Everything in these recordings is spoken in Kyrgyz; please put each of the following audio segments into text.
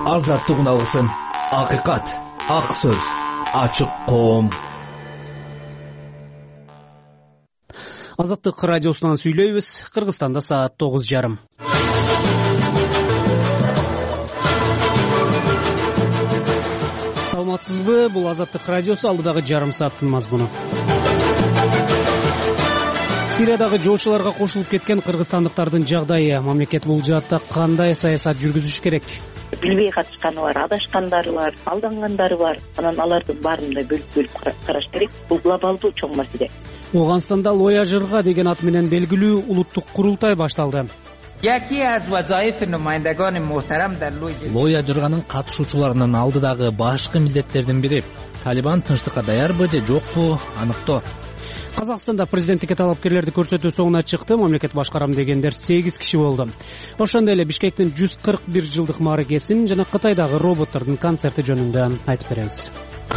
азаттык үналысын, акыйкат, ак сөз, ачык коом. Азаттык радиосунан сүйлөйбүз. Кыргызстанда саат 9:30. Саламатсызбы? Бул Азаттык радиосу, алдыдагы жарым сааттын мазмуну. Сириядагы жоочуларга кошулуп кеткен кыргызстандыктардын жагдайы, мамлекет бул жаатта кандай саясат жүргүзүш керек? Билбей катышканы бар, адашкандары бар, алдангандары бар. Анан алардын баарын да бөлүп караш керек. Бул глобалдуу чоң маселе. Ооганстанда Лоя Жырга деген ат менен белгилүү улуттук курултай башталды. Лоя Жырганын катышуучуларынын алдыдагы башкы милдеттердин бири Талибан тынчтыкка даярбы же жокпу аныктоо. Казакстанда президенттикке талапкерлерди көрсөтүү соңуна чыкты. Мамлекет башкарам дегендер 8 киши болду. Ошондой эле Бишкектин 141 жылдык мааракесин жана Кытайдагы роботтордун концерти жөнүндө айтып беребиз.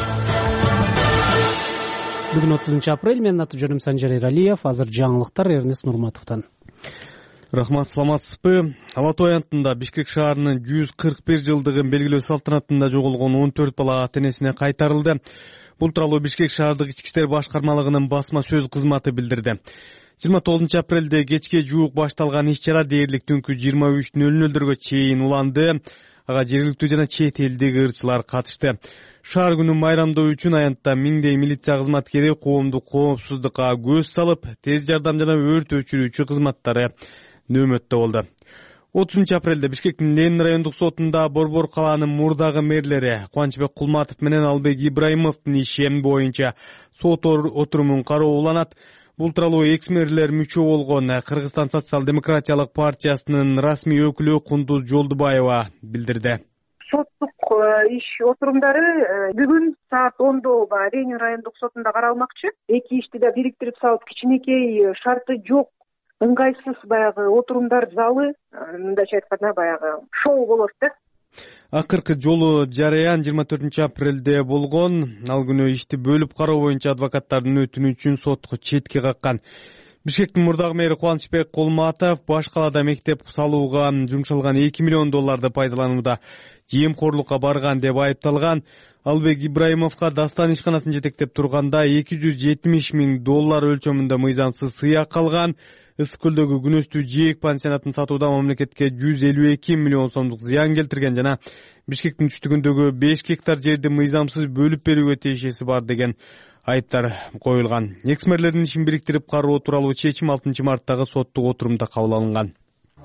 Бүгүн 30-апрель, менин аты жөнүм Санжар Эралиев. Азыр жаңылыктар Эрнест Нурматовдон. Рахмат, саламатсызбы? Ала Тоо аянтында Бишкек шаарынын 141 жылдыгын белгилөө салтанатында жоголгон 14 бала ата-энесине кайтарылды. Бул тууралуу Бишкек шаардык ички иштер башкармалыгынын басма сөз кызматы билдирди. 29-апрелде кечке жуук башталган иш-чара дээрлик түнкү 23:00 чейин уланды. Ага жергиликтүү жана чет элдеги ырчылар катышты. Шаар күнүн майрамдоо үчүн аянтта миңдей милиция кызматкери коомдук коопсуздукка көз салып, тез жардам жана өрт өчүрүүчү кызматтары нөөмөттө болду. 30-апрелде Бишкектин Ленин райондук сотунда Борбор калаанын мурдагы мэрлери Кубанычбек Кулматов менен Албек Ибраимовдун иши боюнча сот отурумун карооланат. Бул тууралуу экс-мэрлер мүчө болгон Кыргызстан социал-демократиялык партиясынын расмий өкүлү Кундуз Жолдубаева билдирди. Соттук иш отурумдары бүгүн саат 10:00 Ленин райондук сотунда каралмакчы. Эки ишти да бириктирип салып, кичинекей шарты жок, ыңгайсыз баягы отурумдар залы, мындайча айтканда баягы шоу болот да. Акыркы жолу жараян 24-апрелде болгон. Ал күнү ишти бөлүп кароо боюнча адвокаттардын өтүнүчүн сотко четке каккан. Бишкектин мурдагы мэри Кубанычбек Кулматов баш калаада мектеп салууга жумшалган 2 миллион долларды пайдаланууда жемкорлукка барган деп айыпталган. Албек Ибраимовго Дастан ишканасын жетектеп турганда 270 000 доллар өлчөмүндө мыйзамсыз сыйак алган. Ысык көлдөгү күнөстүү жээк пансионатын сатууда мамлекетке 152 миллион сомдук зыян келтирген жана Бишкектин түштүгүндөгү 5 гектар жерди мыйзамсыз бөлүп берүүгө тиешеси бар деген айыптар коюлган. Экс-мэрлердин ишин бириктирип кароо тууралуу чечим 6 марттагы соттук отурумда кабыл алынган.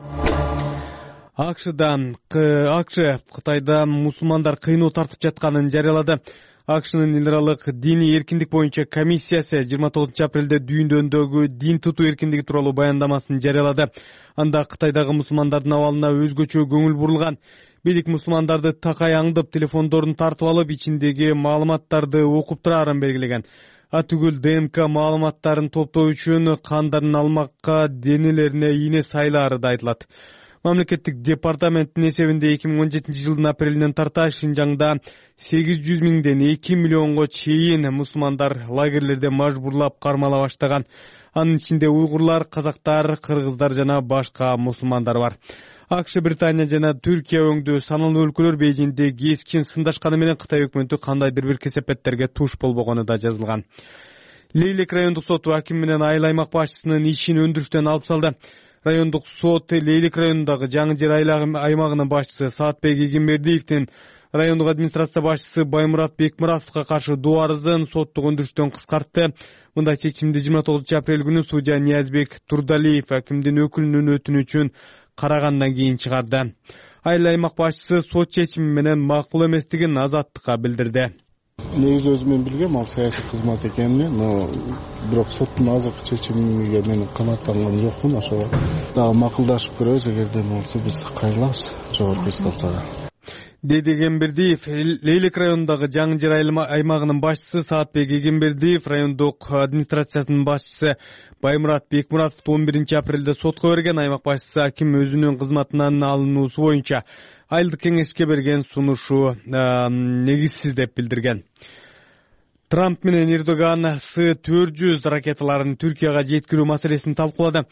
АКШ Кытайда мусулмандар кыйноо тартып жатканын жарыялады. АКШнын эл аралык диний эркиндик боюнча комиссиясы 29-апрелде дүйнөдөгү дин тутуу эркиндиги тууралуу баяндамасын жарыялады. Анда Кытайдагы мусулмандардын абалына өзгөчө көңүл бурулган. Бийлик мусулмандарды такай аңдып, телефондорун тартып алып, ичиндеги маалыматтарды окуп турарын белгилеген. Атүгүл ДНК маалыматтарын топтоо үчүн кандарын алмакка денелерине ийне сайлаары да айтылат. Мамлекеттик департаменттин эсебинде 2017 жылдын апрелинен тарта Шинжаңда 800 000ден 2 миллионго чейин мусулмандар лагерлерде мажбурлап кармала баштаган. Анын ичинде уйгурлар, казактар, кыргыздар жана башка мусулмандар бар. АКШ, Британия жана Түркия өңдүү саналуу өлкөлөр Бейжиңде кескин сындашканы менен Кытай өкмөтү кандайдыр бир кесепеттерге туш болбогону да жазылган. Лейлек райондук соту аким менен Айыл аймак башчысынын ишин өндүрүштөн алып салды. Райондук сот Лейлек районундагы Жаңы Жер аймагынын башчысы Саатбек Эгембердиевдин райондук администрация башчысы Баймурат Бекмуратовго каршы доо арызын соттук өндүрүштөн кыскартты. Мындай чечимди 29-апрель күнү судья Ниязбек Турдалиев акимдин өкүлүнүн өтүнүчүн карагандан кийин чыгарды. Айыл аймак башчысы сот чечими менен макул эместигин Азаттыкка билдирди. Негизи өзүм билгем ал саясий кызмат экенин, но бирок соттун азыркы чечимиге мен канааттанган жокмун. Ошого дагы макулдашып көрөбүз, эгерде болсо биз кайрылабыз жогорку инстанцияга. Деди Эгембердиев, Лейлек районундагы Жаңы Жер аймагынын башчысы Саатбек Эгембердиев, райондук администрациясынын башчысы Баймурат Бекмуратовду 11-апрелде сотко берген. Аймак башчысы аким өзүнүн кызматынан алынуусу боюнча айылдык кеңешке берген сунушу негизсиз деп билдирген. Трамп менен Эрдоган С-400 ракеталарын Түркияга жеткирүү маселесин талкуулады.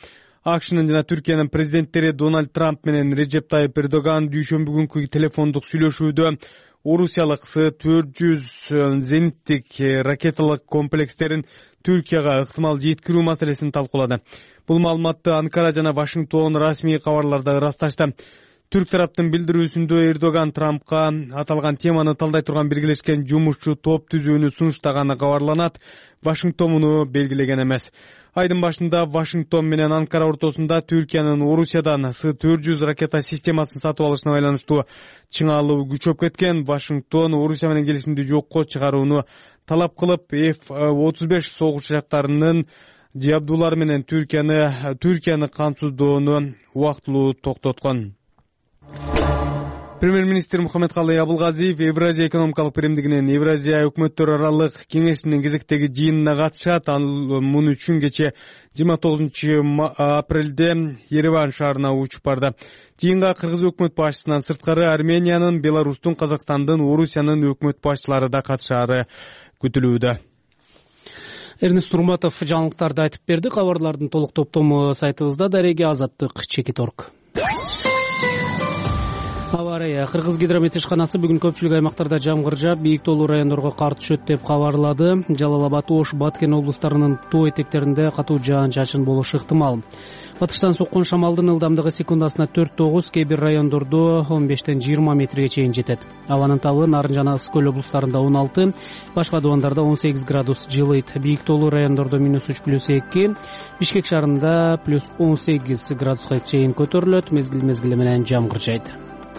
АКШнын жана Түркиянын президенттери Дональд Трамп менен Режеп Тайып Эрдоган дүйшөмбү күнкү телефондук сүйлөшүүдө Орусиялык С-400 зениттик ракеталык комплекстерин Түркияга ыктымал жеткирүү маселесин талкуулады. Бул маалыматты Анкара жана Вашингтон расмий кабарларда ырасташты. Түрк тараптын билдирүүсүндө Эрдоган Трампка аталган теманы талдай турган биргелешкен жумушчу топ түзүүнү сунуштаганы кабарланат. Вашингтон муну белгилеген эмес. Айдын башында Вашингтон менен Анкара ортосунда Түркиянын Орусиядан С-400 ракета системасын сатып алышына байланыштуу чыңалуу күчөп кеткен. Вашингтон Орусия менен келишимди жокко чыгарууну талап кылып, F-35 согуш учактарынын жабдуулары менен Түркияны камсыздоону убактылуу токтоткон. Премьер-министр Мухаммедкалый Абылгазиев Евразия экономикалык биримдигинин Евразия өкмөттөр аралык кеңешинин кезектеги жыйынына катышат. Ал муну үчүн кече 29-апрелде Ереван шаарына учуп барды. Жыйынга Кыргыз өкмөт башчысынан сырткары Армениянын, Беларустун, Казакстандын, Орусиянын өкмөт башчылары да катышаары күтүлүүдө. Эрнест Турматов жаңылыктарды айтып берди. Кабарлардын толук топтому сайтыбызда. Дареге Азаттык Чекиторг. Авария. Кыргыз гидромет ишканасы бүгүн көпчүлүк аймактарда жамгыр жаап, бийик тоолуу райондорго кар түшөт деп кабарлады. Жалал Абад, Ош, Баткен облустарынын тоо этектеринде катуу жаан-чачын болушу ыктымал. Батыштан соккон шамалдын ылдамдыгы секундасына 4-9, кээ бир райондордо 15-20 метрге чейин жетет. Абанын табы Нарын жана Ысык көл облустарында 16, башка абандарда 18 градус жылыйт. Бийик тоолуу райондордо -3+2, Бишкек шаарында +18 градуска чейин көтөрүлөт. Мезгил менен жамгыр жайт.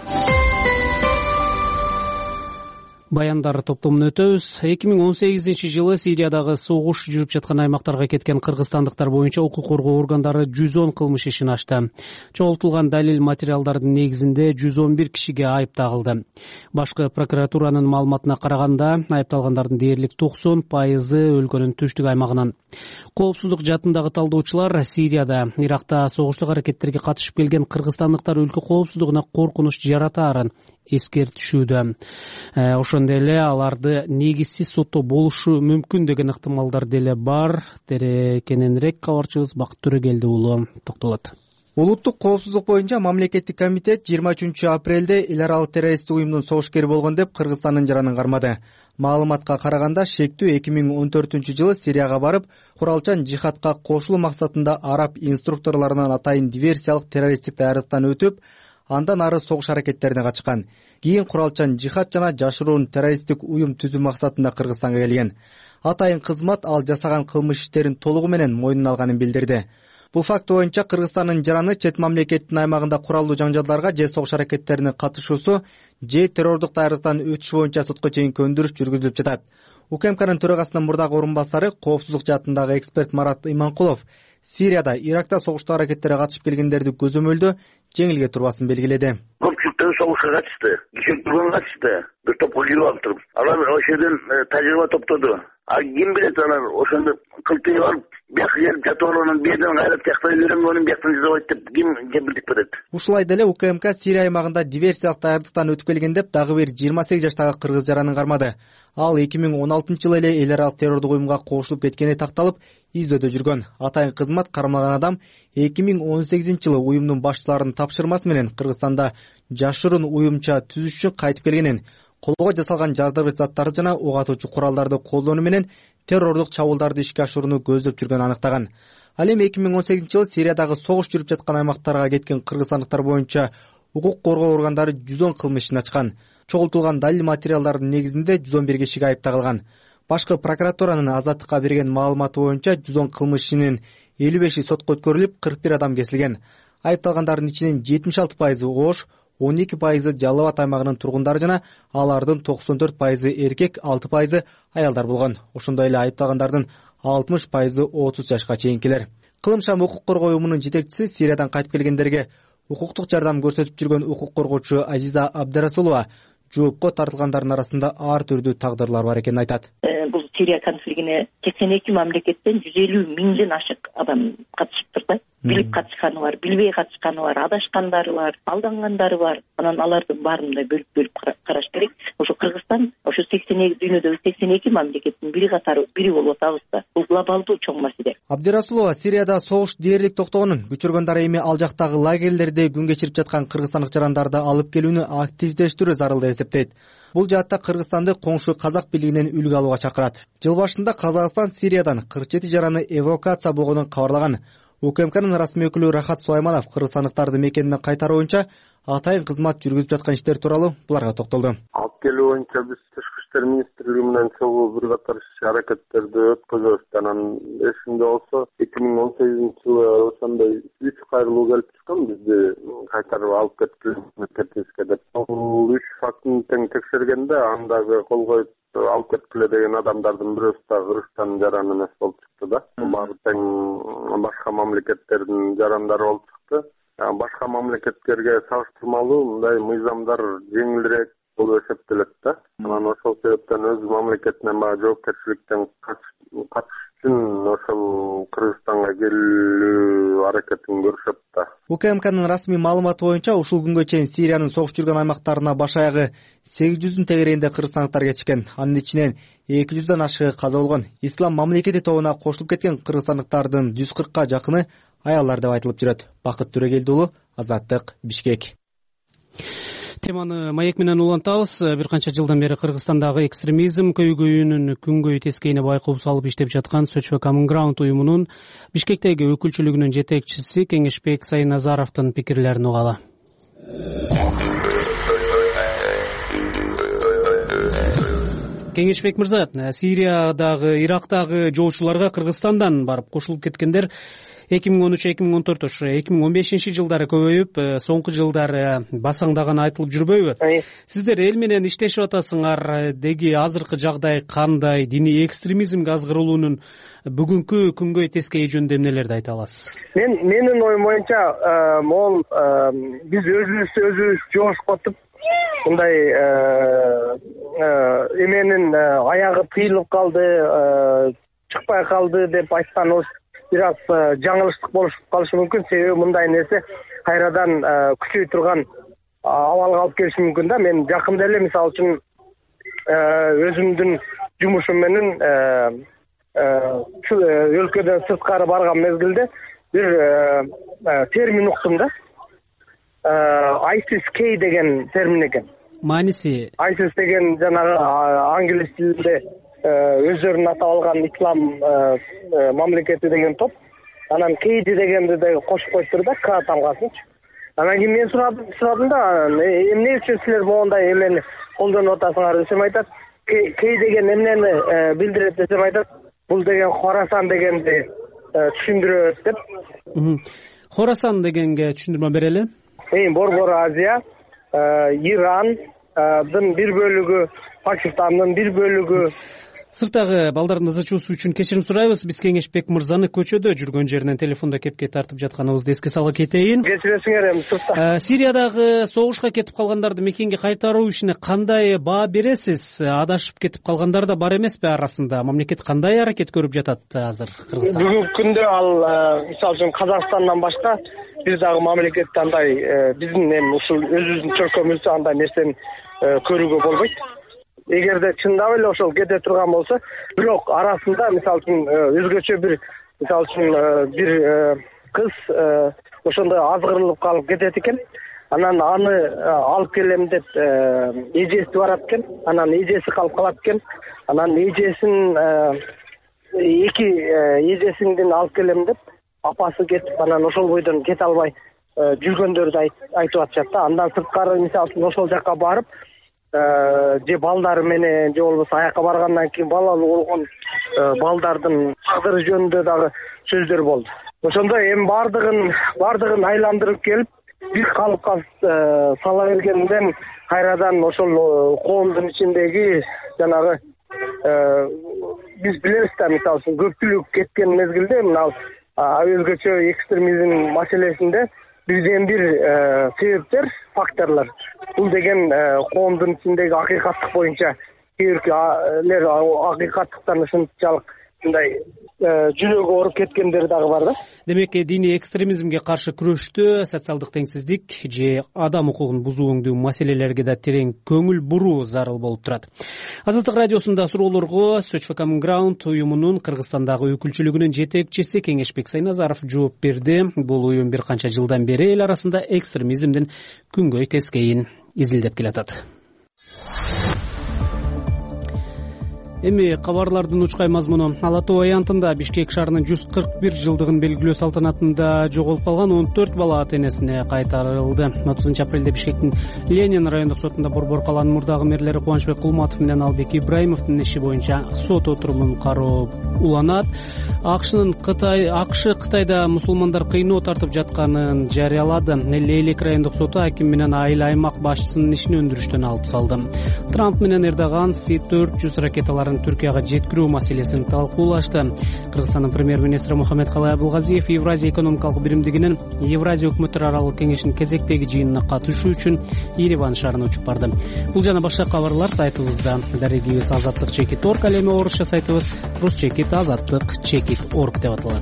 Баяндар топтомун өтөбүз. 2018-жылы Сириядагы согуш жүрүп жаткан аймактарга кеткен кыргызстандыктар боюнча укук коргоо органдары 110 кылмыш ишин ачты. Чогултулган далил материалдардын негизинде 111 кишиге айып тагылды. Башкы прокуратуранын маалыматына караганда, айыпталгандардын дээрлик 90% өлкөнүн түштүк аймагынан. Коопсуздук жаатындагы талдоочулар Сирияда, Иракта согуштук аракеттерге катышып келген кыргызстандыктар өлкө коопсуздугуна коркунуч жаратаарын эскертишүүдө. Ошондой эле аларды негизсиз соттоо болушу мүмкүн деген ыктымалдар деле бар. Кененирээк кабарчыбыз Бакыт Төрөгелди уулу токтолот. Улуттук коопсуздук боюнча мамлекеттик комитет 23-апрелде эл аралык террористтик уюмдун согушкери болгон деп Кыргызстандын жаранын кармады. Маалыматка караганда шектүү 2014-жылы Сирияга барып, куралчан жихадка кошулуу максатында араб инструкторлорунан атайын диверсиялык террористтик даярдыктан өтүп, андан ары согуш аракеттерине катышкан. Кийин куралчан жихад жана жашыруун террористтик уюм түзүү максатында Кыргызстанга келген. Атайын кызмат ал жасаган кылмыш иштерин толугу менен мойнуна алганын билдирди. Бул факт боюнча Кыргызстандын жараны чет мамлекеттин аймагында куралдуу жаңжалдарга же согуш аракеттерине катышуусу же террордук даярдыктан өтүш боюнча сотко чейинки өндүрүш жүргүзүлүп жатат. УКМКнын төрагасынын мурдагы орун басары, коопсуздук жаатындагы эксперт Марат Иманкулов Сирияда, Иракта согуштук аракеттерге катышып келгендерди көзөмөлдөө жеңилге турбасын белгиледи. Көпчүлүктөр согушка катышты, кишилер катышты, бир топко кирип алып туруп, алар ошол жерден тажрыйба топтоду. Ким билет алар ошондо кылтыйып алып, бияка келип жатып алганын биядан кайрап тияктан үйрөнгөнүн бияктан жазабайт деп ким билип берет. Ушулай деле УКМК Сирия аймагында диверсиялык даярдыктан өтүп келген деп дагы бир 28 жаштагы кыргыз жаранын кармады. Ал 2016-жылы эле эл аралык террордук уюмга кошулуп кеткени такталып, издөөдө жүргөн. Атайын кызмат кармалган адам 2018-жылы уюмдун башчыларынын тапшырмасы менен Кыргызстанда жашыруун уюмча түзүш үчүн кайтып келгенин, колго жасалган жардыргыч заттарды жана ок атуучу куралдарды колдонуу менен террордук чабуулдарды ишке ашырууну көздөп жүргөнүн аныктаган. Ал эми 2018-жылы Сириядагы согуш жүрүп жаткан аймактарга кеткен кыргызстандыктар боюнча укук коргоо органдары 110 кылмыш ишин ачкан. Чогултулган далил материалдардын негизинде 111 кишиге айып тагылган. Башкы прокуратуранын Азаттыкка берген маалыматы боюнча 110 кылмыш ишинин 55 сотко өткөрүлүп, 41 адам кесилген. Айыпталгандардын ичинен 76% Ош, 12% Жалал Абад аймагынын тургундары жана алардын 94% эркек, 6% аялдар болгон. Ошондой эле айыпталгандардын 60% 30 жашка чейинкилер. Кылымшам укук коргоо уюмунун жетекчиси Сириядан кайтып келгендерге укуктук жардам көрсөтүп жүргөн укук коргоочу Азиза Абдрасулова жоопко тартылгандардын арасында ар түрдүү тагдырлар бар экенин айтат. Бул Сирия конфликтине 82 мамлекеттен 150 миңден ашык адам катышыптыр да. Билип катышканы бар, билбей катышканы бар, адашкандары бар, алдангандары бар. Анан алардын баарын да бөлүп караш керек. ошо Кыргызстан ошо 82 дүйнөдөгү 82 мамлекеттин бири катары бири болуп атабыз да. Бул глобалдуу чоң маселе. Абдирасулова Сирияда согуш дээрлик токтогонун, көчөргөндөр эми ал жактагы лагерлерде күн кечирип жаткан кыргызстандык жарандарды алып келүүнү активдештирүү зарыл деп эсептейт. Бул жаатта Кыргызстанды коңшу казак бийлигинен үлгү алууга чакырат. Жыл башында Казакстан Сириядан 47 жараны эвакуация болгонун кабарлаган. УКМКнын расмий өкүлү Рахат Сулайманов кыргызстандыктарды мекенине кайтаруу боюнча атайын кызмат жүргүзүп жаткан иштер тууралуу буларга токтолду. Алып келүү боюнча биз Тышкы иштер министрлиги менен чогуу бир катар иш-аракеттерди өткөзөбүз. Анан эсимде болсо 2018-жылы ошондой 3 кайрылуу келип чыккан бизди кайтарып алып кеткен мекенибизге деп. Бул 3 фактыны тең текшергенде андагы кол коюп алып кеткиле деген адамдардын бирөөсү да Кыргызстан жараны эмес болуп чыкты да. Баары тең башка мамлекеттердин жарандары болуп чыкты. Башка мамлекеттерге салыштырмалуу мындай мыйзамдар жеңилирээк болуп эсептелет да. Анан ошол себептен өз мамлекетинен баягы жоопкерчиликтен качыш үчүн ошол Кыргызстанга келүү аракетин көрүшөт да. УКМКнын расмий маалыматы боюнча ушул күнгө чейин Сириянын согуш жүргөн аймактарына баш аягы 800 тегерегинде кыргызстандыктар кетишкен. Анын ичинен 200 ашыгы каза болгон. Ислам мамлекети тобуна кошулуп кеткен кыргызстандыктардын 140ка жакыны аялдар деп айтылып жүрөт. Бакыт Төрөгелди уулу, Азаттык, Бишкек. Теманы маек менен улантабыз. Бир канча жылдан бери Кыргызстандагы экстремизм көйгөйүнүн күнгөй тескейине байкоо салып иштеп жаткан Search Common Ground уюмунун Бишкектеги өкүлчүлүгүнүн жетекчиси Кеңешбек Сайназаровдун пикирлерин угалы. Кеңешбек мырза, Сириядагы, Ирактагы жоочуларга Кыргызстандан барып кошулуп кеткендер 2013-2014 ошо 2015 жылдары көбөйүп, соңку жылдары басаңдаганы айтылып жүрбөйбү? Сиздер эл менен иштешип атасыңар. Деги азыркы жагдай кандай? Диний экстремизмге азгырылуунун бүгүнкү күнгөй тескейи жөнүндө эмнелерди айта аласыз? Менин оюм боюнча, могул биз өзүбүз жошкотуп мындай эменин аягы тыйылып калды, чыкпай калды деп айтканыбыз бир аз жаңылыштык болуп калышы мүмкүн. Себеби мындай нерсе кайрадан күчөй турган абалга алып келиши мүмкүн да. Мен жакында эле мисалы үчүн өзүмдүн жумушум менен өлкөдөн сырткары барган мезгилде бир термин уктум да. ISIS-K деген термин экен. Мааниси? ISIS деген жанагы англис тилинде өздөрүн атап алган ислам мамлекети деген топ. Анан Кейди дегенди да кошуп коюптур да, К тамгасынчы. Анан кийин мен сурадым да, эмне үчүн силер моундай эмени колдонуп атасыңар десем айтат, Кей деген эмнени билдирет десем айтат, бул деген Хорасан дегенди түшүндүрөбүз деп. Хорасан дегенге түшүндүрмө берели? Борбор Азия, Ирандын бир бөлүгү, Пакистандын бир бөлүгү. Сырттагы балдардын ызычуусу үчүн кечирим сурайбыз. Биз Кеңешбек мырзаны көчөдө жүргөн жеринен телефондо кепке тартып жатканыбызды эске сала кетейин. Кечиресиңер эми сыртта. Сириядагы согушка кетип калгандарды мекенге кайтаруу ишине кандай баа бересиз? Адашып кетип калгандар да бар эмеспи арасында? Мамлекет кандай аракет көрүп жатат азыр Кыргызстан? Бүгүнкү күндө ал мисалы үчүн Казакстандан башка бир дагы мамлекетте андай биздин эми ушул өзүбүздүн чөлкөмүздө андай нерсени көрүүгө болбойт. Эгерде чындап эле ошол кете турган болсо, бирок арасында мисалы үчүн өзгөчө бир мисалы үчүн бир кыз ошондой азгырылып калып кетет экен. Анан аны алып келем деп эжеси барат экен. Анан эжеси калып калат экен. Анан эжесин эки эжесиңден алып келем деп апасы кетип, анан ошол бойдон кете албай жүргөндөрдү айтып атышат да. Андан сырткары мисалы үчүн ошол жакка барып же балдары менен же болбосо аякка баргандан кийин балалуу болгон балдардын тагдыры жөнүндө дагы сөздөр болду. Ошондой эми бардыгын айландырып келип бир калыпка сала бергенден кайрадан ошол коомдун ичиндеги жанагы биз билебиз да, мисалы үчүн көпчүлүк кеткен мезгилде мына өзгөчө экстремизм маселесинде бирден бир себептер, факторлор. Бул деген коомдун ичиндеги акыйкаттык боюнча кейбиркилер акыйкаттыктан ушунчалык мындай жүрөгү ооруп кеткендер дагы бар да. Демек, диний экстремизмге каршы күрөштө социалдык теңсиздик же адам укугун бузуу өңдүү маселелерге да терең көңүл буруу зарыл болуп турат. Азаттык радиосунда суроолорго Search for Common Ground уюмунун Кыргызстандагы өкүлчүлүгүнүн жетекчиси Кеңешбек Сайназаров жооп берди. Бул уюм бир канча жылдан бери эл арасында экстремизмдин күнгөй тескейин изилдеп келатат. Эми кабарлардын учкай мазмуну. Ала Тоо аянтында Бишкек шаарынын 141 жылдыгын белгилөө салтанатында жоголуп калган 14 бала ата-энесине кайтарылды. 30 апрелде Бишкектин Ленин райондук сотунда Борбор калаанын мурдагы мэрлери Кубанычбек Кулматов менен Албек Ибраимовдун иши боюнча сот отурумун кароо уланат. АКШ Кытайда мусулмандар кыйноо тартып жатканын жарыялады. Лейлек райондук соту аким менен айыл аймак башчысынын ишин өндүрүштөн алып салды. Трамп менен Эрдоган С-400 ракеталарын Түркияга жеткирүү маселесин талкуулашты. Кыргызстандын премьер-министри Мухаммед Калай Абылгазиев Евразия экономикалык биримдигинин Евразия өкмөттөр аралык кеңешинин кезектеги жыйынына катышуу үчүн Ереван шаарына учуп барды. Бул жана башка кабарлар сайтыбызда. Дарегибиз azatlyk.org, ал эми орусча сайтыбыз rus.azatlyk.org деп аталат.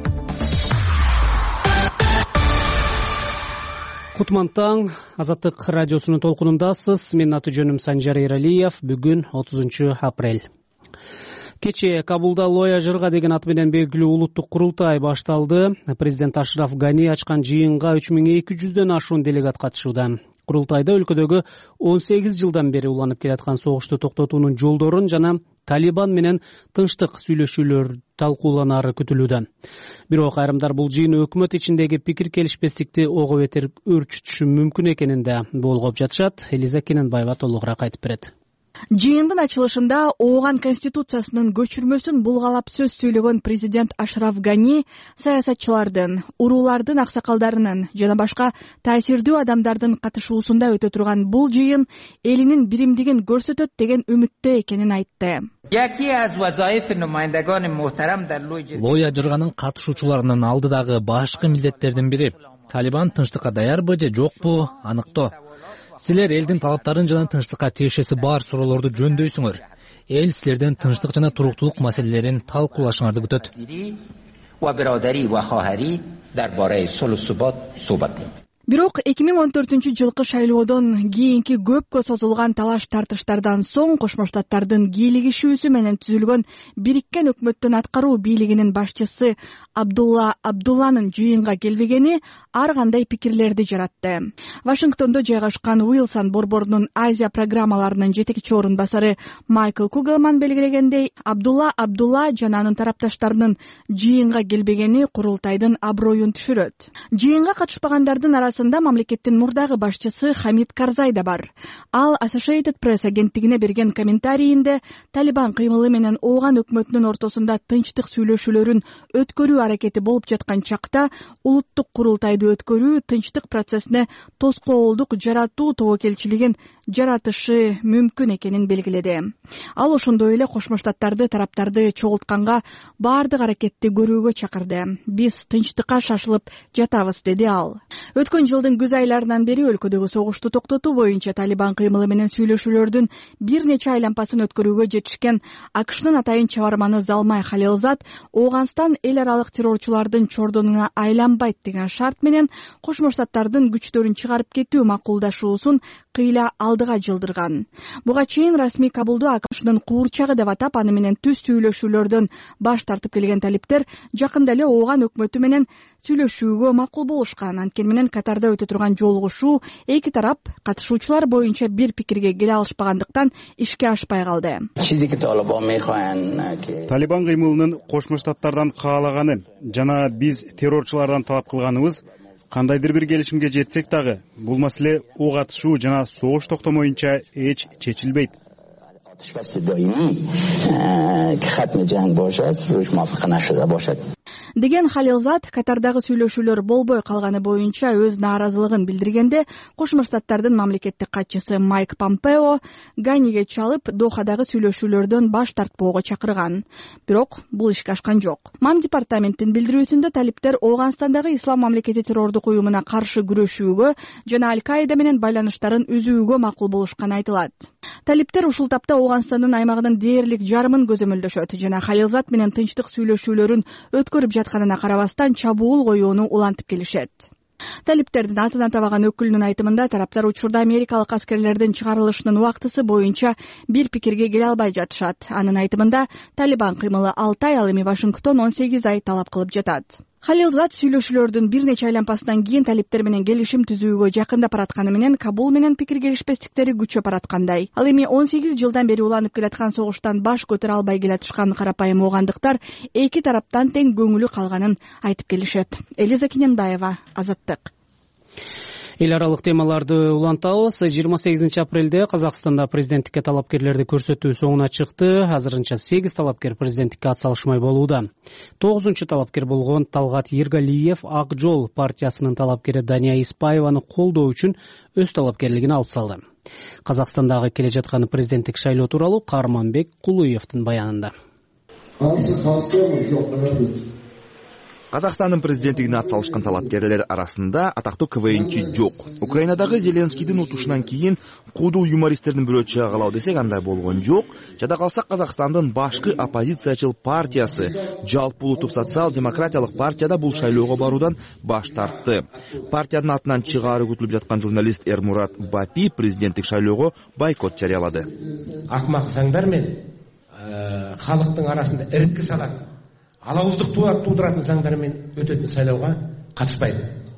Кутман таң, Азаттык радиосунун толкунундасыз. Менин аты жөнүм Санжар Эралиев. Бүгүн 30 апрель. Кечээ Кабулда Лоя Жырга деген аты менен белгилүү улуттук курултай башталды. Президент Ашраф Гани ачкан жыйынга 3200дөн ашуун делегат катышууда. Курултайда өлкөдөгү 18 жылдан бери уланып келаткан согушту токтотуунун жолдорун жана Талибан менен тынчтык сүйлөшүүлөр талкууланары күтүлүүдө. Бирок айрымдар бул жыйын өкмөт ичиндеги пикир келишпестикти ого бетер өрчүтүшү мүмкүн экенин да болгоп жатышат. Элиза Кененбаева толугураак айтып берет. Жыйындын ачылышында Ооган конституциясынын көчүрмөсүн булгалап сөз сүйлөгөн президент Ашраф Гани саясатчылардын, уруулардын аксакалдарынын жана башка таасирдүү адамдардын катышуусунда өтө турган бул жыйын элинин биримдигин көрсөтөт деген үмүттө экенин айтты. Лоя Жырганын катышуучуларынын алдыдагы башкы милдеттердин бири Талибан тынчтыкка даярбы же жокпу аныктоо. Силер элдин талаптарын жана тынчтыкка тиешеси бар суроолорду жөндөйсүңөр. Эл силерден тынчтык жана туруктуулук маселелерин талкуулашыңарды күтөт. Бирок 2014-жылкы шайлоодон кийинки көпкө созулган талаш тартыштардан соң Кошмо Штаттардын кийлигишүүсү менен түзүлгөн бириккен өкмөттүн аткаруу бийлигинин башчысы Абдулланын жыйынга келбегени ар кандай пикирлерди жаратты. Вашингтондо жайгашкан Уилсон борборунун Азия программаларынын жетекчи орун басары Майкл Куглман белгилегендей, Абдулла жана анын тарапташтарынын жыйынга келбегени курултайдын аброюн түшүрөт. Жыйынга катышпагандардын арасында мамлекеттин мурдагы башчысы Хамид Карзай да бар. Ал Associated Press агенттигине берген комментарийинде Талибан кыймылы менен Ооган өкмөтүнүн ортосунда тынчтык сүйлөшүүлөрүн өткөрүү аракети болуп жаткан чакта улуттук курултайды өткөрүү тынчтык процессине тоскоолдук жаратуу тобокелчилигин жаратышы мүмкүн экенин белгиледи. Ал ошондой эле Кошмо Штаттарды тараптарды чогултканга баардык аракетти көрүүгө чакырды. Биз тынчтыкка шашылып жатабыз, деди ал. Өткөн жылдын күз айларынан бери өлкөдөгү согушту токтотуу боюнча Талибан кыймылы менен сүйлөшүүлөрдүн бир нече айлампасын өткөрүүгө жетишкен АКШнын атайын чабарманы Залмай Халилзад Ооганстан эл аралык террорчулардын чордонуна айланбайт деген шарт менен Кошмо Штаттардын күчтөрүн чыгарып кетүү макулдашуусун кыйла алдыга жылдырган. Буга чейин расмий Кабулду АКШнын куурчагы деп атап, аны менен түз сүйлөшүүлөрдөн баш тартып келген талиптер жакында эле Ооган өкмөтү менен сүйлөшүүгө макул болушкан. Анткени менен Катарда өтө турган жолугушуу эки тарап катышуучулар боюнча бир пикирге келе алышпагандыктан ишке ашпай калды. Талибан кыймылынын Кошмо Штаттардан каалаганы жана биз террорчулардан талап кылганыбыз кандайдыр бир келишимге жетсек дагы бул маселе ок атышуу жана согуш токтомоюнча эч чечилбейт. деген Халилзад Катардагы сүйлөшүүлөр болбой калганы боюнча өз нааразылыгын билдиргенде Кошмо Штаттардын мамлекеттик катчысы Майк Помпео Ганиге чалып Дохадагы сүйлөшүүлөрдөн баш тартпоого чакырган. Бирок бул ишке ашкан жок. МАМ департаменттин билдирүүсүндө талиптер Ооганстандагы ислам мамлекети террордук уюмуна каршы күрөшүүгө жана Аль-Каида менен байланыштарын үзүүгө макул болушканы айтылат. Талиптер ушул тапта Ооганстандын аймагынын дээрлик жарымын көзөмөлдөшөт жана Халилзад менен тынчтык сүйлөшүүлөрүн өткөрүп жатканына карабастан чабуул коюуну улантып келишет. Талиптердин атынан табаган өкүлүнүн айтымында тараптар учурда америкалык аскерлердин чыгарылышынын убактысы боюнча бир пикирге келе албай жатышат. Анын айтымында Талибан кыймылы 6 ай, ал эми Вашингтон 18 ай талап кылып жатат. Халилзад сүйлөшүүлөрдүн бир нече айланпасынан кийин талиптер менен келишим түзүүгө жакындап баратканы менен Кабул менен пикир келишпестиктери күчөп бараткандай. Ал эми 18 жылдан бери уланып келаткан согуштан баш көтөрө албай келатышкан карапайым оогандыктар эки тараптан тең көңүлү калганын айтып келишет. Элиза Кененбаева, Азаттык. Эл аралык темаларды улантабыз. 28 апрелде Казакстанда президенттикке талапкерлерди көрсөтүү соңуна чыкты. Азырынча 8 талапкер президенттикке ат салышмай болууда. 9-чу талапкер болгон Талгат Ергалиев Ак Жол партиясынын талапкери Дания Испаеваны колдоо үчүн өз талапкерлигин алып салды. Казакстандагы келе жаткан президенттик шайлоо тууралуу Карманбек Кулуевдин баянында. Казакстандын президенттигине ат салышкан талапкерлер арасында атактуу КВНчи жок. Украинадагы Зеленскийдин утушунан кийин куудуу юмористтердин бирөө чыгалау десек андай болгон жок. Жада калсак Казакстандын башкы оппозициячыл партиясы Жалпы улуттук социал-демократиялык партияда бул шайлоого баруудан баш тартты. Партиянын атынан чыгаары күтүлүп жаткан журналист Эрмурат Бапи президенттик шайлоого бойкот жарыялады. Акмак заңдар мен халыктын арасында ирки салат, алауыздық тудыратын заңдармен өтетін сайлауға қатыспайды.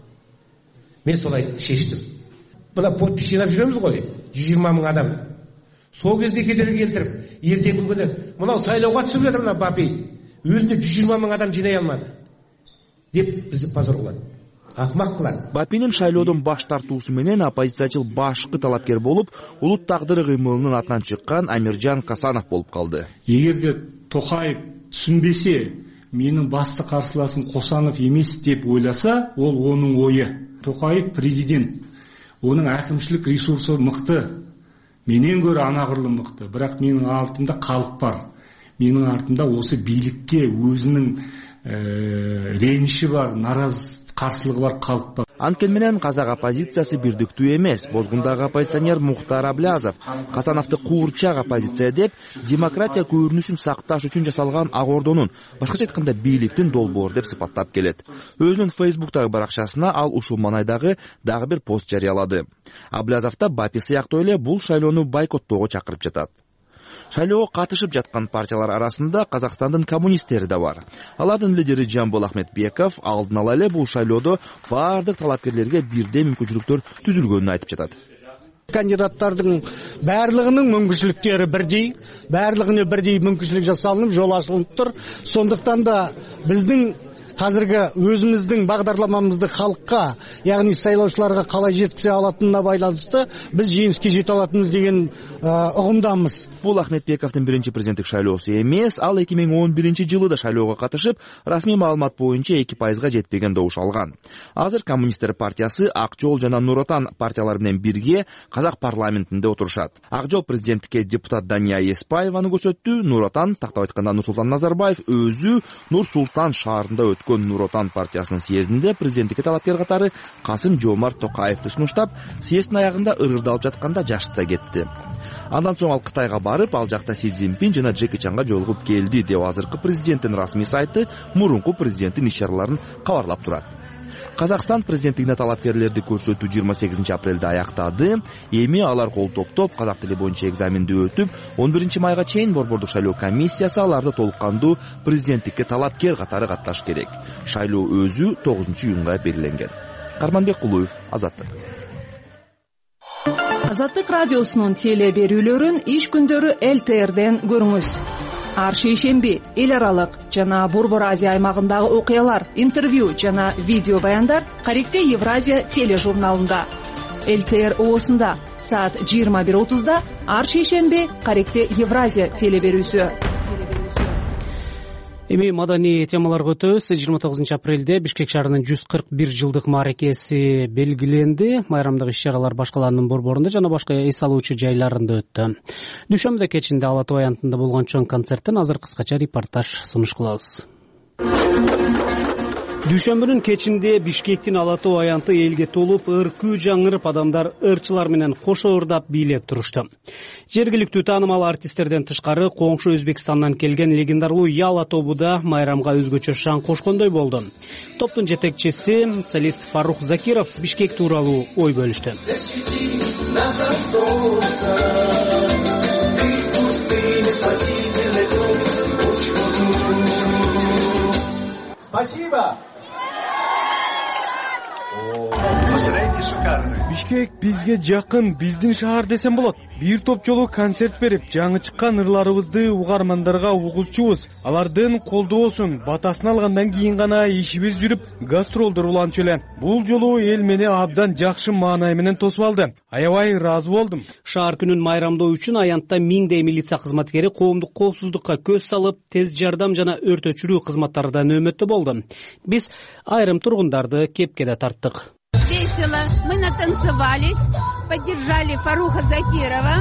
Мен солай шештім. Бұна подпис жинап жүреміз ғой, 120 мың адам. Сол кезде кедергі келтіріп, ертеңгі күні мынау сайлауға түсіп жатыр мына Бапи. Өзіне 120 мың адам жинай алмады деп бізді позор қылады. Акмак кылат. Бапинин шайлоодон баш тартуусу менен оппозициячыл башкы талапкер болуп, улут тагдыры кыймылынын атынан чыккан Амиржан Касанов болуп калды. Эгерде Токаев түсінбесе, менің басты қарсыласым Косанов емес деп ойласа, ол оның ойы. Токаев президент, оның әкімшілік ресурсы мықты, менен көрі анағұрлым мықты, бірақ менің артымда халық бар. Менің артымда осы билікке өзінің реніші бар, қарсылығы бар халық бар. Анткени менен казак оппозициясы бирдиктүү эмес. Бозгундагы оппозиционер Мухтар Аблязов Касановду куурчак оппозиция деп, демократия көрүнүшүн сакташ үчүн жасалган ак ордонун, башкача айтканда бийликтин долбоору деп сыпаттап келет. Өзүнүн Фейсбуктагы баракчасына ал ушул маанайдагы дагы бир пост жарыялады. Аблязов да Бапи сыяктуу эле бул шайлоону бойкоттоого чакырып жатат. Шайлоого катышып жаткан партиялар арасында Казакстандын коммунисттери да бар. Алардын лидери Жамбыл Ахметбеков алдын ала эле бул шайлоодо бардык талапкерлерге бирдей мүмкүнчүлүктөр түзүлгөнүн айтып жатат. Кандидаттардын барлыгынын мүмкүнчүлүктөрү бирдей, барлыгына бирдей мүмкүнчүлүк жасалынып, жол ачылып тур. Сондуктан да биздин қазіргі өзіміздің бағдарламамызды халыққа, яғни сайлаушыларға қалай жеткізе алатынына байланысты біз жеңіске жете алатынымыз деген ұғымдамыз. Бул Ахметбековдун биринчи президенттик шайлоосу эмес, ал 2011 жылы да шайлоого катышып, расмий маалымат боюнча 2%га жетпеген добуш алган. Азыр коммунисттер партиясы Ак Жол жана Нур Отан партиялары менен бирге казак парламентинде отурушат. Ак Жол президенттикке депутат Дания Испаеваны көрсөттү, Нур Отан, тактап айтканда Нурсултан Назарбаев өзү Нур Султан шаарында Нур Отан партиясынын съездинде президенттикке талапкер катары Касым Жомарт Токаевди сунуштап, съезддин аягында ырырдалып жатканда жашта кетти. Андан соң ал Кытайга барып, ал жакта Си Цзиньпин жана Джеки Чанга жолугуп келди деп азыркы президенттин расмий сайты мурунку президенттин иш-чараларын кабарлап турат. Казакстан президенттигине талапкерлерди көрсөтүү 28 апрелде аяктады. Эми алар кол топтоп, казак тили боюнча экзаменди өтүп, 11 майга чейин борбордук шайлоо комиссиясы аларды толуккандуу президенттикке талапкер катары катташ керек. Шайлоо өзү 9-июнга белгиленген. Карманбек Кулуев, Азаттык. Азаттык радиосунун теле берүүлөрүн иш күндөрү ЛТРден көрүңүз. Ар шейшемби эл аралык жана Борбор Азия аймагындагы окуялар, интервью жана видео баяндар Каректе Евразия тележурналында. ЛТР оосунда саат 21:30да ар шейшемби Каректе Евразия теле берүүсү. Эми маданий темаларга өтөбүз. 29 апрелде Бишкек шаарынын 141 жылдык мааракеси белгиленди. Майрамдык иш-чаралар башкалаанын борборунда жана башка эс алуучу жайларында өттү. Дүйшөмбү кечинде Ала Тоо аянтында болгон чоң концерттен азыр кыскача репортаж сунуш кылабыз. Дүйшөмбүнүн кечинде Бишкектин Ала Тоо аянты элге толуп, ыркуу жаңырып, адамдар ырчылар менен кошо ырдап бийлеп турушту. Жергиликтүү таанымал артисттерден тышкары коңшу Өзбекстандан келген легендарлуу Яла тобу да майрамга өзгөчө шаң кошкондой болду. Топтун жетекчиси солист Фарух Закиров Бишкек тууралуу ой бөлүштү. Спасибо. Настроение шикарное. Бишкек бизге жакын, биздин шаар десем болот. Бир топ жолу концерт берип, жаңы чыккан ырларыбызды угармандарга угузчубуз. Алардын колдоосун, батасын алгандан кийин гана ишибиз жүрүп, гастролдор уланчу эле. Бул жолу эл мени абдан жакшы маанай менен тосуп алды. Аябай ыраазы болдум. Шаар күнүн майрамдоо үчүн аянтта миңдей милиция кызматкери коомдук коопсуздукка көз салып, тез жардам жана өрт өчүрүү кызматтарында нөөмөттө болду. Биз айрым тургундарды кепке да тарттык. Весело. Мы натанцевались, поддержали Фаруха Закирова.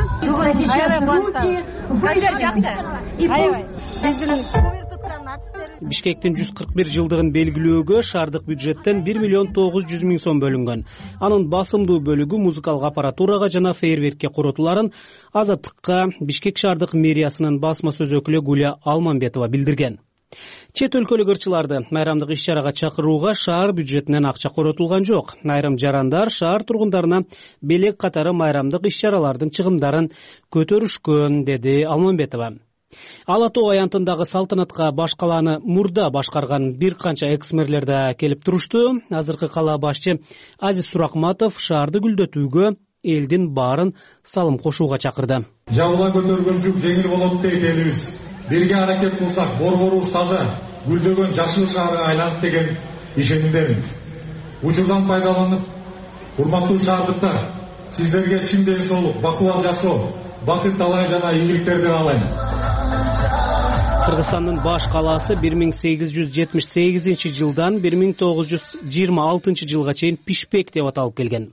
Бишкектин 141 жылдыгын белгилөөгө шаардык бюджеттен 1 миллион 900 миң сом бөлүнгөн. Анын басымдуу бөлүгү музыкалык аппаратурага жана фейерверкке коротуларын Азаттыкка Бишкек шаардык мэриясынын басма сөз өкүлү Гуля Алманбетова билдирген. Чет өлкөлүк ырчыларды майрамдык иш-чарага чакырууга шаар бюджетинен акча коротулган жок. Айрым жарандар шаар тургундарына белек катары майрамдык иш-чаралардын чыгымдарын көтөрүшкөн, деди Алманбетова. Ала Тоо аянтындагы салтанатка баш калааны мурда башкарган бир канча экс-мэрлер да келип турушту. Азыркы кала башчы Азиз Суракматов шаарды гүлдөтүүгө элдин баарын салым кошууга чакырды. Жабыла көтөргөн жүк жеңил болот дейт элибиз. Бирге аракет кылсак, борборубуз таза, гүлдөгөн жашыл шаарга айланат деген ишенимдемин. Учурдан пайдаланып, урматтуу шаардыктар, сиздерге чын ден соолук, бакубал жашоо, бакыт талай жана ийгиликтерди каалайм. Кыргызстандын баш калаасы 1878 жылдан 1926 жылга чейин Пишпек деп аталып келген.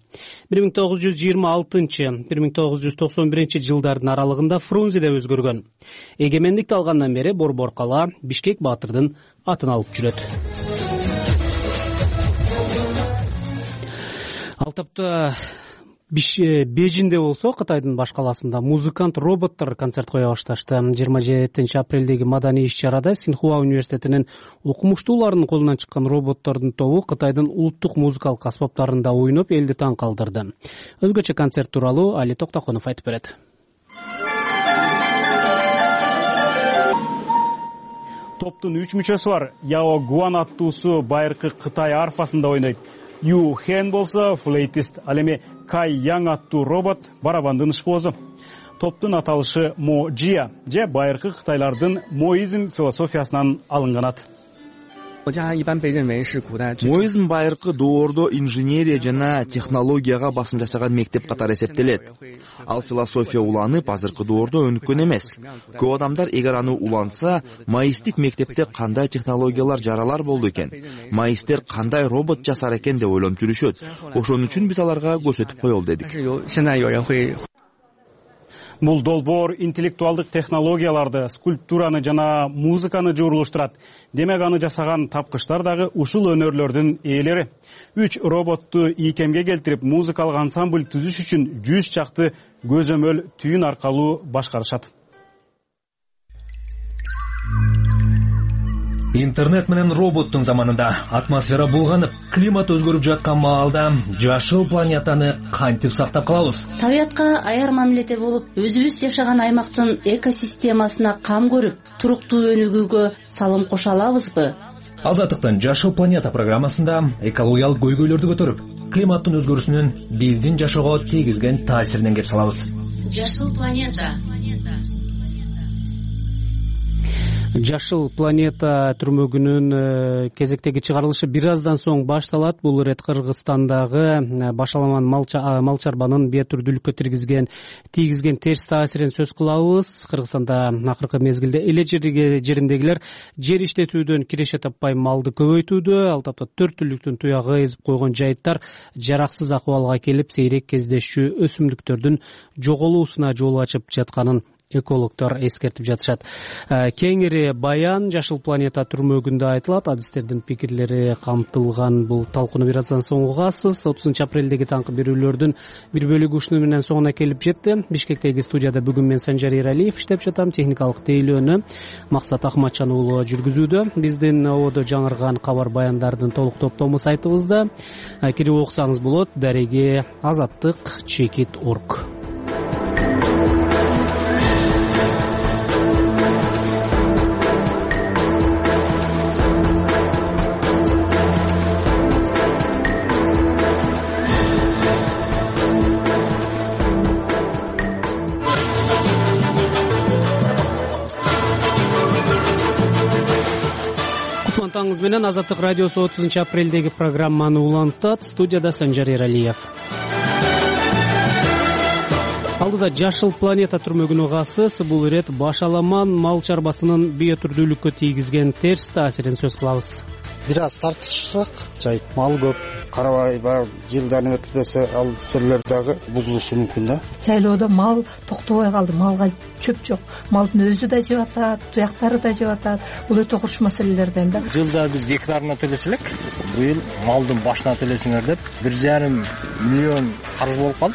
1926-1991 жылдардын аралыгында Фрунзе деп өзгөргөн. Эгемендикти алгандан бери борбор кала Бишкек баатырдын атын алып жүрөт. Ал тапта Бежинде болсо, Кытайдын баш каласында музыкант роботтор концерт кое башташты. 27 апрелдеги маданий иш-чарада Синхуа университетинин окумуштууларынын колунан чыккан роботтордун тобу Кытайдын улуттук музыкалык аспаптарында ойноп, элди таң калтырды. Өзгөчө концерт тууралуу Али Токтоконов айтып берет. Топтун 3 мүчөсү бар. Яо Гуан аттуусу байыркы Кытай арфасында ойнойт. Ю Хэн болсо флейтист, ал эми Кай Яң аттуу робот барабандын ишкоозу. Топтун аталышы Мо Джия же байыркы кытайлардын моизм философиясынан алынган ат. Моизм байыркы доордо инженерия жана технологияга басым жасаган мектеп катары эсептелет. Ал философия уланып, азыркы доордо өнүккөн эмес. Көп адамдар эгер аны уланса, маистик мектепте кандай технологиялар жаралар болду экен, маистер кандай робот жасар экен деп ойлонуп жүрүшөт. Ошон үчүн биз аларга көрсөтүп коелу дедик. Бул долбоор интеллектуалдык технологияларды, скульптураны жана музыканы жуурулуштурат. Демек аны жасаган тапкычтар дагы ушул өнөрлөрдүн ээлери. 3 роботту ийкемге келтирип, музыкалык ансамбль түзүш үчүн 100 чакты көзөмөл түйүн аркылуу башкарышат. Интернет менен роботтун заманында атмосфера булганып, климат өзгөрүп жаткан маалда жашыл планетаны кантип сактап калабыз? Табиятка аяр мамиледе болуп, өзүбүз жашаган аймактын экосистемасына кам көрүп, туруктуу өнүгүүгө салым кошо алабызбы? Азаттыктын Жашыл планета программасында экологиялык көйгөйлөрдү көтөрүп, климаттын өзгөрүүсүнүн биздин жашоого тийгизген таасиринен кеп салабыз. Жашыл планета. Жашыл планета түрмөгүнүн кезектеги чыгарылышы бир аздан соң башталат. Бул ирет Кыргызстандагы башаламан мал чарбанын бетүрдүүлүккө тийгизген терс таасирин сөз кылабыз. Кыргызстанда акыркы мезгилде эле жериндегилер жер иштетүүдөн киреше таппай малды көбөйтүүдө. Ал тапта төрттүүлүктүн туягы эзип койгон жайыттар жараксыз акыбалга келип, сейрек кездешүү өсүмдүктөрдүн жоголуусуна жол ачып жатканын экологдор эскертип жатышат. Кеңири баян Жашыл планета түрмөгүндө айтылат. Адистердин пикирлери камтылган бул талкууну бир аздан соң угасыз. 30 апрелдеги таңкы берүүлөрдүн бир бөлүгү ушуну менен соңуна келип жетти. Бишкектеги студияда бүгүн мен Санжар Эралиев иштеп жатам. Техникалык тейлөөнү Максат Ахматжан уулу жүргүзүүдө. Биздин ободо жаңырган кабар баяндардын толук топтому сайтыбызда. Кирип окусаңыз болот. Дареги azattik.org. Таңыңыз менен Азаттык радиосу 30 апрелдеги программаны улантат. Студияда Санжар Эралиев. Алдыда Жашыл планета түрмөгүнө угасыз. Бул ирет башаламан мал чарбасынын биотүрдүүлүккө тийгизген терс таасирин сөз кылабыз. Бир аз тартышсак, жайыт мал көп, карабай баягы жылдан өтпөсө ал жерлер дагы бузулушу мүмкүн да. Жайлоодо мал токтобой калды, малга чөп жок. Малдын өзү да жеп атат, туяктары да жеп атат. Бул өтө курч маселелерден да. Жылда биз гектарына төлөчү элек. Быйыл малдын башына төлөсүңөр деп 1,5 миллион карыз болуп калды.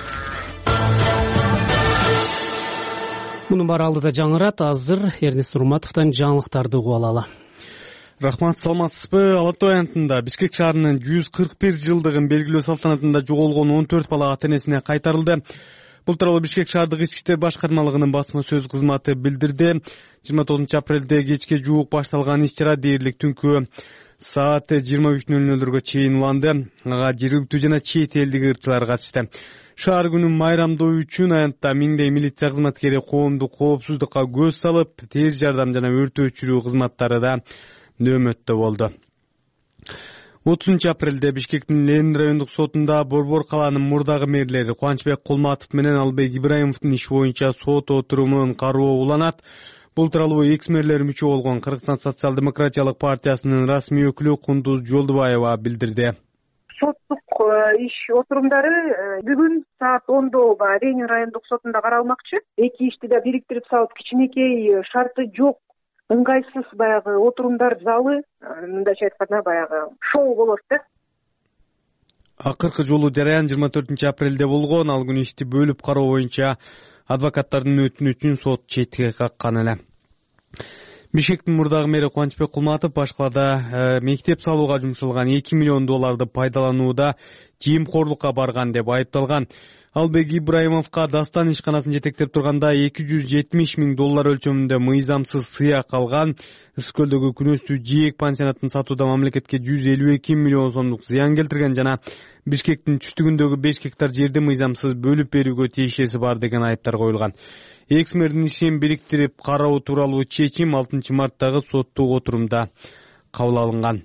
Мунун баары алдыда жаңырат. Азыр Эрнест Урматовдон жаңылыктарды угуп алалы. Рахмат, саламатсызбы? Ала Тоо аянтында Бишкек шаарынын 141 жылдыгын белгилөө салтанатында жоголгон 14 бала ата-энесине кайтарылды. Бул тууралуу Бишкек шаардык ички иштер башкармалыгынын басма сөз кызматы билдирди. 29 апрелде кечке жуук башталган иш-чара дээрлик түнкү саат 23:00 чейин уланды. Ага жергиликтүү жана чет элдик ырчылар катышты. Шаар күнүн майрамдоо үчүн аянтта миңдей милиция кызматкери коомдук коопсуздукка көз салып, тез жардам жана өрт өчүрүү кызматтары да нөөмөттө болду. 30 апрелде Бишкектин Ленин райондук сотунда Борбор калаанын мурдагы мэрлери Кубанычбек Кулматов менен Албек Ибраимовдун иши боюнча сот отурумун кароо уланат. Бул тууралуу экс-мэрлер мүчө болгон Кыргызстан социал-демократиялык партиясынын расмий өкүлү Кундуз Жолдубаева билдирди. Соттук иш отурумдары бүгүн саат 10:00 Ленин райондук сотунда каралмакчы. Эки ишти да бириктирип салып, кичинекей шарты жок, ыңгайсыз баягы отурумдар залы, мындайча айтканда баягы шоу болот да. Акыркы жолу жараян 24 апрелде болгон. Ал күнү ишти бөлүп кароо боюнча адвокаттардын өтүнүчүн сот четке каккан эле. Бишкектин мурдагы мэри Кубанычбек Кулматов баш калаада мектеп салууга жумшалган 2 миллион долларды пайдаланууда жемкорлукка барган деп айыпталган. Албек Ибраимовго Дастан ишканасын жетектеп турганда 270 миң доллар өлчөмүндө мыйзамсыз сыяк алган. Ысык-көлдөгү күнөстүү жээк пансионатын сатууда мамлекетке 152 миллион сомдук зыян келтирген жана Бишкектин түштүгүндөгү 5 гектар жерди мыйзамсыз бөлүп берүүгө тиешеси бар деген айыптар коюлган. Экс-мэрдин ишин бириктирип кароо тууралуу чечим 6 марттагы соттук отурумда кабыл алынган.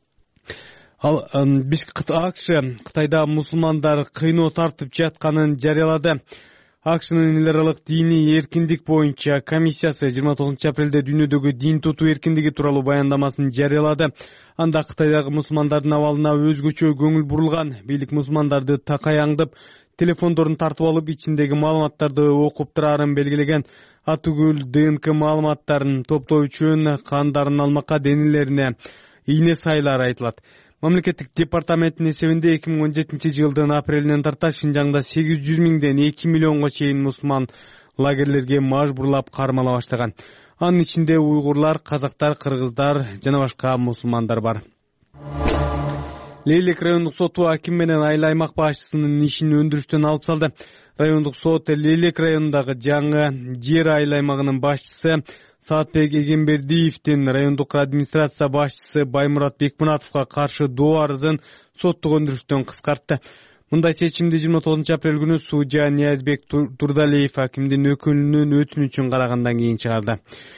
АКШ Кытайда мусулмандар кыйноо тартып жатканын жарыялады. АКШнын эл аралык диний эркиндик боюнча комиссиясы 29 апрелде дүйнөдөгү дин тутуу эркиндиги тууралуу баяндамасын жарыялады. Анда Кытайдагы мусулмандардын абалына өзгөчө көңүл бурулган. Бийлик мусулмандарды такай аңдып, телефондорун тартып алып, ичиндеги маалыматтарды окуп турарын белгилеген. Атүгүл ДНК маалыматтарын топтоо үчүн кандарын алмакка денелерине ийне сайлар айтылат. Мамлекеттик департаменттин эсебинде 2017 жылдын апрелинен тарта Шинжаңда 800 миңден 2 миллионго чейин мусулман лагерлерге мажбурлап кармала баштаган. Анын ичинде уйгурлар, казактар, кыргыздар жана башка мусулмандар бар. Лейлек райондук соту аким менен айыл аймак башчысынын ишин өндүрүштөн алып салды. Райондук сот Лейлек районундагы жаңы жер айыл аймагынын башчысы Саатбек Эгембердиевдин райондук администрация башчысы Баймурат Бекмуратовго каршы доо арызын соттук өндүрүштөн кыскартты. Мындай чечимди 29 апрель күнү судья Ниязбек Турдалиев акимдин өкүлүнүн өтүнүчүн карагандан кийин чыгарды.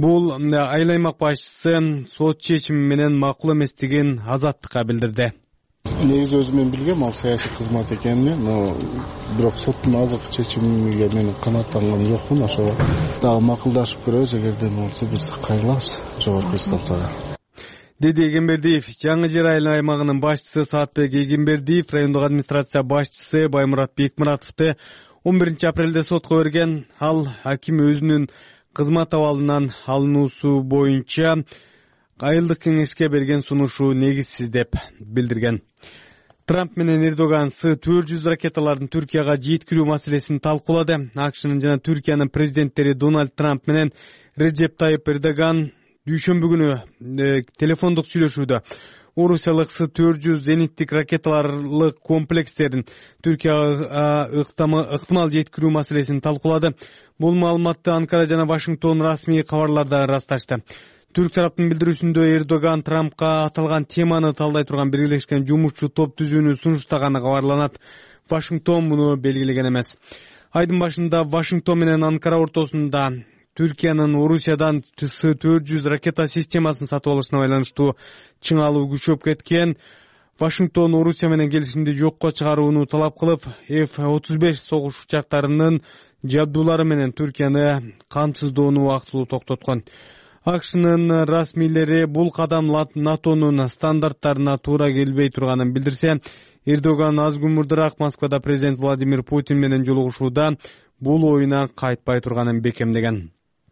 Бул айыл аймак башчысы сот чечими менен макул эместигин Азаттыкка билдирди. Негизи өзүм билгем ал саясий кызмат экенин, но бирок соттун азыркы чечимиге мен канааттанган жокмун. Ошого дагы макулдашып көрөбүз, эгерде болсо биз кайрылабыз жогорку инстанцияга. Деди Эгембердиев. Жаңы Жер айыл аймагынын башчысы Саатбек Эгембердиев райондук администрация башчысы Баймурат Бекмуратовду 11 апрелде сотко берген. Ал аким өзүнүн кызмат абалынан алынуусу боюнча айылдык кеңешке берген сунушу негизсиз деп билдирген. Трамп менен Эрдоган С-400 ракеталарын Түркияга жеткирүү маселесин талкуулады. АКШнын жана Түркиянын президенттери Дональд Трамп менен Реджеп Тайып Эрдоган дүйшөмбү күнү телефондук сүйлөшүүдө Орусиялык С-400 зениттик ракеталарлык комплекстерин Түркияга ыктымал жеткирүү маселесин талкуулады. Бул маалыматты Анкара жана Вашингтон расмий кабарларда ырасташты. Түрк тараптын билдирүүсүндө Эрдоган Трампка аталган теманы талдай турган биргелешкен жумушчу топ түзүүнү сунуштаганы кабарланат. Вашингтон муну белгилеген эмес. Айдын башында Вашингтон менен Анкара ортосунда Түркиянын Орусиядан С-400 ракета системасын сатып алышына байланыштуу чыңалуу күчөп кеткен. Вашингтон Орусия менен келишимди жокко чыгарууну талап кылып, F-35 согуш учактарынын жабдуулары менен Түркияны камсыздоону убактылуу токтоткон. АКШнын расмийлери бул кадам НАТОнун стандарттарына туура келбей турганын билдирсе, Эрдоган аз күн мурдараак Москвада президент Владимир Путин менен жолугушууда бул оюна кайтпай турганын бекемдеген.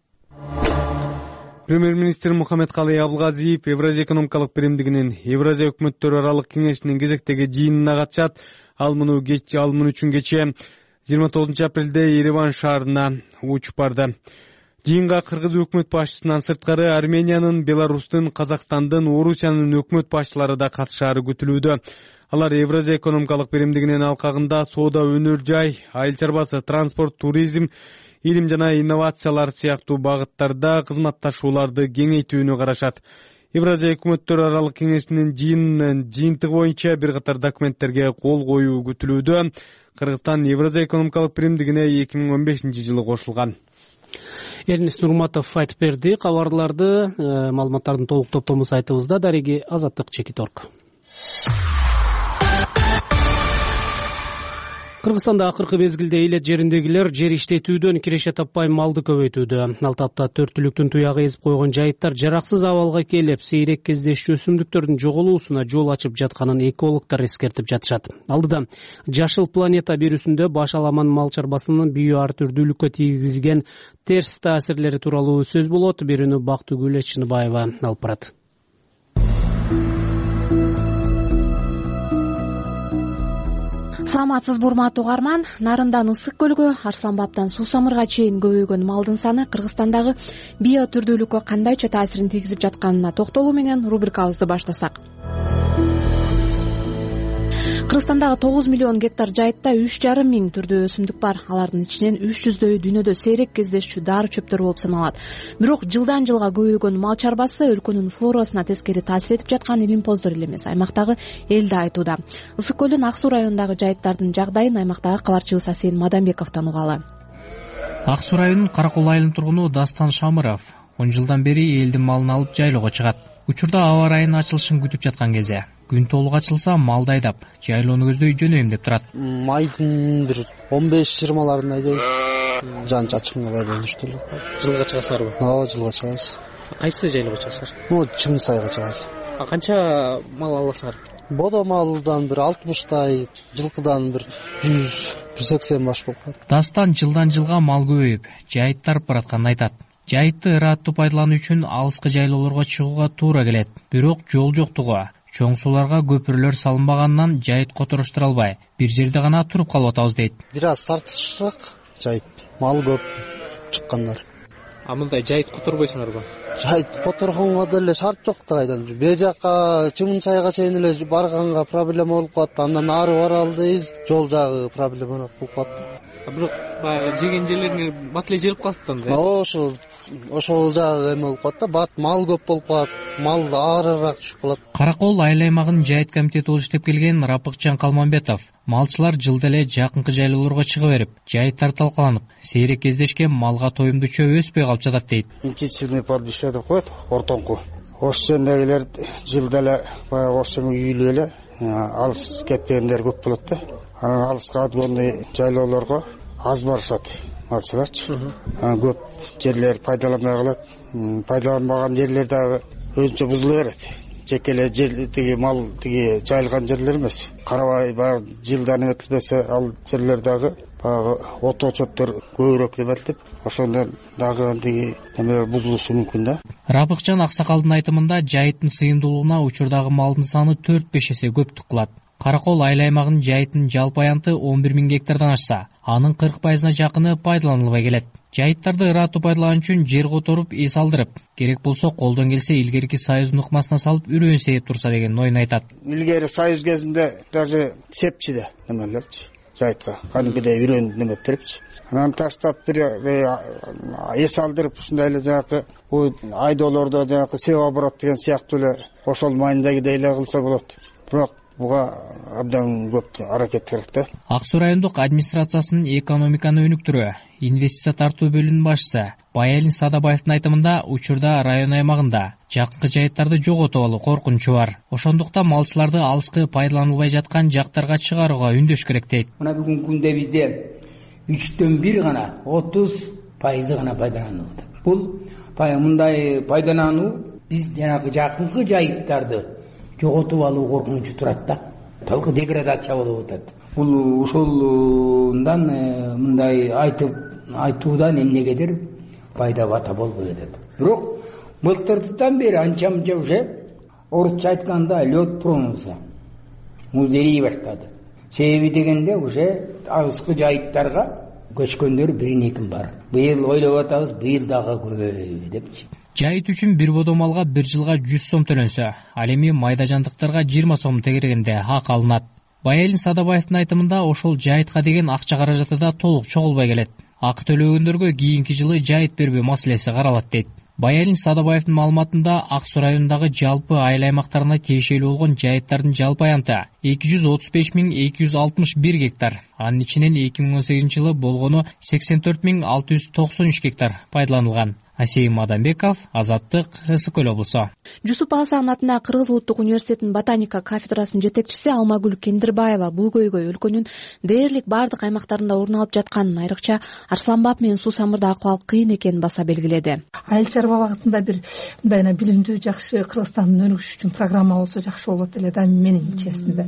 Премьер-министр Мухаммедкалый Абылгазиев Евразия экономикалык биримдигинин Евразия өкмөттөрү аралык кеңешинин кезектеги жыйынына катышат. Ал муну үчүн кечээ 29 апрелде Ереван шаарына учуп барды. Жыйынга Кыргыз өкмөт башчысынан сырткары Армениянын, Беларустун, Казакстандын, Орусиянын өкмөт башчылары да катышаары күтүлүүдө. Алар Евразия экономикалык биримдигинин алкагында соода, өнөр жай, айыл чарбасы, транспорт, туризм, илим жана инновациялар сыяктуу багыттарда кызматташууларды кеңейтүүнү карашат. Евразия өкмөттөр аралык кеңешинин жыйынтыгы боюнча бир катар документтерге кол коюу күтүлүүдө. Кыргызстан Евразия экономикалык биримдигине 2015-жылы кошулган. Эрнис Нурматов айтып берди. Кабарларды, маалыматтардын толук топтому сайтыбызда. Дареги Азаттык Чекиторг. Кыргызстанда акыркы мезгилде элет жериндегилер жер иштетүүдөн киреше таппай малды көбөйтүүдө. Ал тапта 4 түлүктүн туягы эзип койгон жайыттар жараксыз абалга келип, сейрек кездешчү өсүмдүктөрдүн жоголуусуна жол ачып жатканын экологдор эскертип жатышат. Алдыда Жашыл планета берүүсүндө баш аламан мал чарбасынын био ар түрдүүлүккө тийгизген терс таасирлери тууралуу сөз болот. Берүүнү Бактыгүл Чыныбаева алып барат. Саламатсызбы урматтуу угарман, Нарындан Ысык көлгө, Арсланбаптан Суусамырга чейин көбөйгөн малдын саны Кыргызстандагы био түрдүүлүккө кандайча таасирин тийгизип жатканына токтолуу менен рубрикабызды баштасак. Кыргызстандагы 9 миллион гектар жайытта 3,5 миң түрдүү өсүмдүк бар. Алардын ичинен 300дөйү дүйнөдө сейрек кездешчү дары чөптөр болуп саналат. Бирок жылдан жылга көбөйгөн мал чарбасы өлкөнүн флорасына тескери таасир этип жаткан илимпоздор эле эмес, аймактагы эл да айтууда. Ысык көлдүн Ак Суу районундагы жайыттардын жагдайын аймактагы каларчыбыз Асен Мадамбековдон угалы. Ак Суу районунун Каракол айылынын тургуну Дастан Шамыров 10 жылдан бери элдин малын алып жайлоого чыгат. Учурда аба ырайынын ачылышын күтүп жаткан кезде. Күн толук ачылса малды айдап, жайлоону көздөй жөнөйм деп турат. Майдын бир 15-20ларын айдайбыз. Жан чачкынга байланыштуу. Жылга чыгасызарбы? Ооба, жылга чыгабыз. Кайсы жайлоого чыгасызар? Чымсайга чыгабыз. Канча мал аласыңар? Бодо малдан бир 60 жылкыдан бир 100-180 баш болуп калат. Дастан жылдан жылга мал көбөйүп, жайыттарып баратканын айтат. Жайытты ырааттуу пайдалануу үчүн алыскы жайлоолорго чыгууга туура келет. Бирок жол жоктугу, чоң сууларга көпүрлөр салынбаганынан жайыт котуруштура албай, бир жерде гана туруп калып атабыз дейт. Бир аз тартышыраак жайыт, мал көп чыккандар. А мындай жайыт которбойсуңарбы? Жайыт которгонго деле шарт жок да кайдан. Бер жакка Чымынсайга чейин эле барганга проблема болуп калат. Андан ары бара албайбыз, жол жагы проблема болуп калат. Бирок баягы жеген жерлериңер бат эле желип калат да. Ошол жагы эме болуп калат да, бат мал көп болуп калат. мал аарыраак түшүп калат. Каракол айыл аймагынын жайыт комитети болуп иштеп келген Рапыкчан Калманбетов малчылар жылда эле жакынкы жайлоолорго чыга берип, жайыттар талкаланып, сейрек кездешкен малга тоюмдуу чөп өспөй калып жатат дейт. Интенсивный подбища деп коет, ортоңку. Ош жердегилер жылда эле баягы ош үйлүү эле алыс кетпегендер көп болот да. Анан алыска отгонный жайлоолорго аз барышат малчыларчы. Көп жерлер пайдаланбай калат. Пайдаланбаган жерлер дагы өзүнчө бузула берет. Жекеле жер тиги мал тиги жайылган жерлер эмес. Карабай баягы жылдан өтүлбөсө ал жерлер дагы баягы ото чөптөр көбүрөөк деп ошондон дагы тиги немелер бузулушу мүмкүн да. Рапыкчан Аксакалдын айтымында жайыттын сыйымдуулугуна учурдагы малдын саны 4-5 эсе көптүк кылат. Каракол айыл аймагынын жайытынын жалпы аянты 11 000 гектардан ашса, анын 40%-на жакыны пайдаланылбай келет. Жайыттарды ыраттуу пайдалануу үчүн жер которуп, эс алдырып, керек болсо колдон келсе илгерки союздун ыкмасына салып үрөөн сээп турса деген оюн айтат. Илгери союз кезинде даже сепчиде немелерчи жайытка кадимкидей үрөөн неметип берипчи. Анан таштап бир эс алдырып ушундай эле жанакы айдоолордо жанакы сеп оборот деген сыяктуу эле ошол майындагидей эле кылса болот. Бирок буга абдан көп аракет керек да. Ак Суу райондук администрациясынын экономиканы өнүктүрүү, инвестиция тартуу бөлүмүнүн башчысы Баялин Садабаевдин айтымында учурда район аймагында жакынкы жайыттарды жоготуп алуу коркунучу бар. Ошондуктан малчыларды алыскы пайдаланылбай жаткан жактарга чыгарууга үндөш керек дейт. Мына бүгүнкү күндө бизде 3/1 гана 30% гана пайдаланылат. Бул мындай пайдалануу биз жанагы жакынкы жайыттарды жоготуп алуу коркунучу турат да. Толук деградация болуп атат. Бул ошолундан мындай айтуудан эмнегедир пайда бата болбой атат. Бирок былтырдан бери анча-мынча уже орусча айтканда лед тронулся. Музей баштады. Себеби дегенде уже алыскы жайыттарга көчкөндөр 1-2 бар. Быйыл ойлоп атабыз, быйыл дагы көбөйбөйбү депчи. Жайыт үчүн бир бодо малга 1 жылга 100 сом төлөнсө, ал эми майда жандыктарга 20 сом тегерегенде ак алынат. Баялин Садабаевдин айтымында ошол жайытка деген акча каражаты да толук чогулбай келет. Акы төлөгөндөргө кийинки жылы жайыт бербөө маселеси каралат дейт. Баялин Садабаевдин маалыматында Ак Суу районундагы жалпы айыл аймактарына тиешелүү болгон жайыттардын жалпы аянты 235 261 гектар. Анын ичинен 2018 жылы болгону 84 693 гектар пайдаланылган. Асейим Адамбеков, Азаттык, Ысык-Көл облусу. Жусуп Аласан атындагы Кыргыз улуттук университетинин ботаника кафедрасынын жетекчиси Алмагүл Кендирбаева бул көйгөй өлкөнүн дээрлик бардык аймактарында орун алып жатканын, айрыкча Арсланбап менен Суу Самырда акыбал кыйын экенин баса белгиледи. Айыл чарба багытында бир мындай билимдүү жакшы Кыргызстандын өнүгүшү үчүн программа болсо жакшы болот эле да менин чесинде.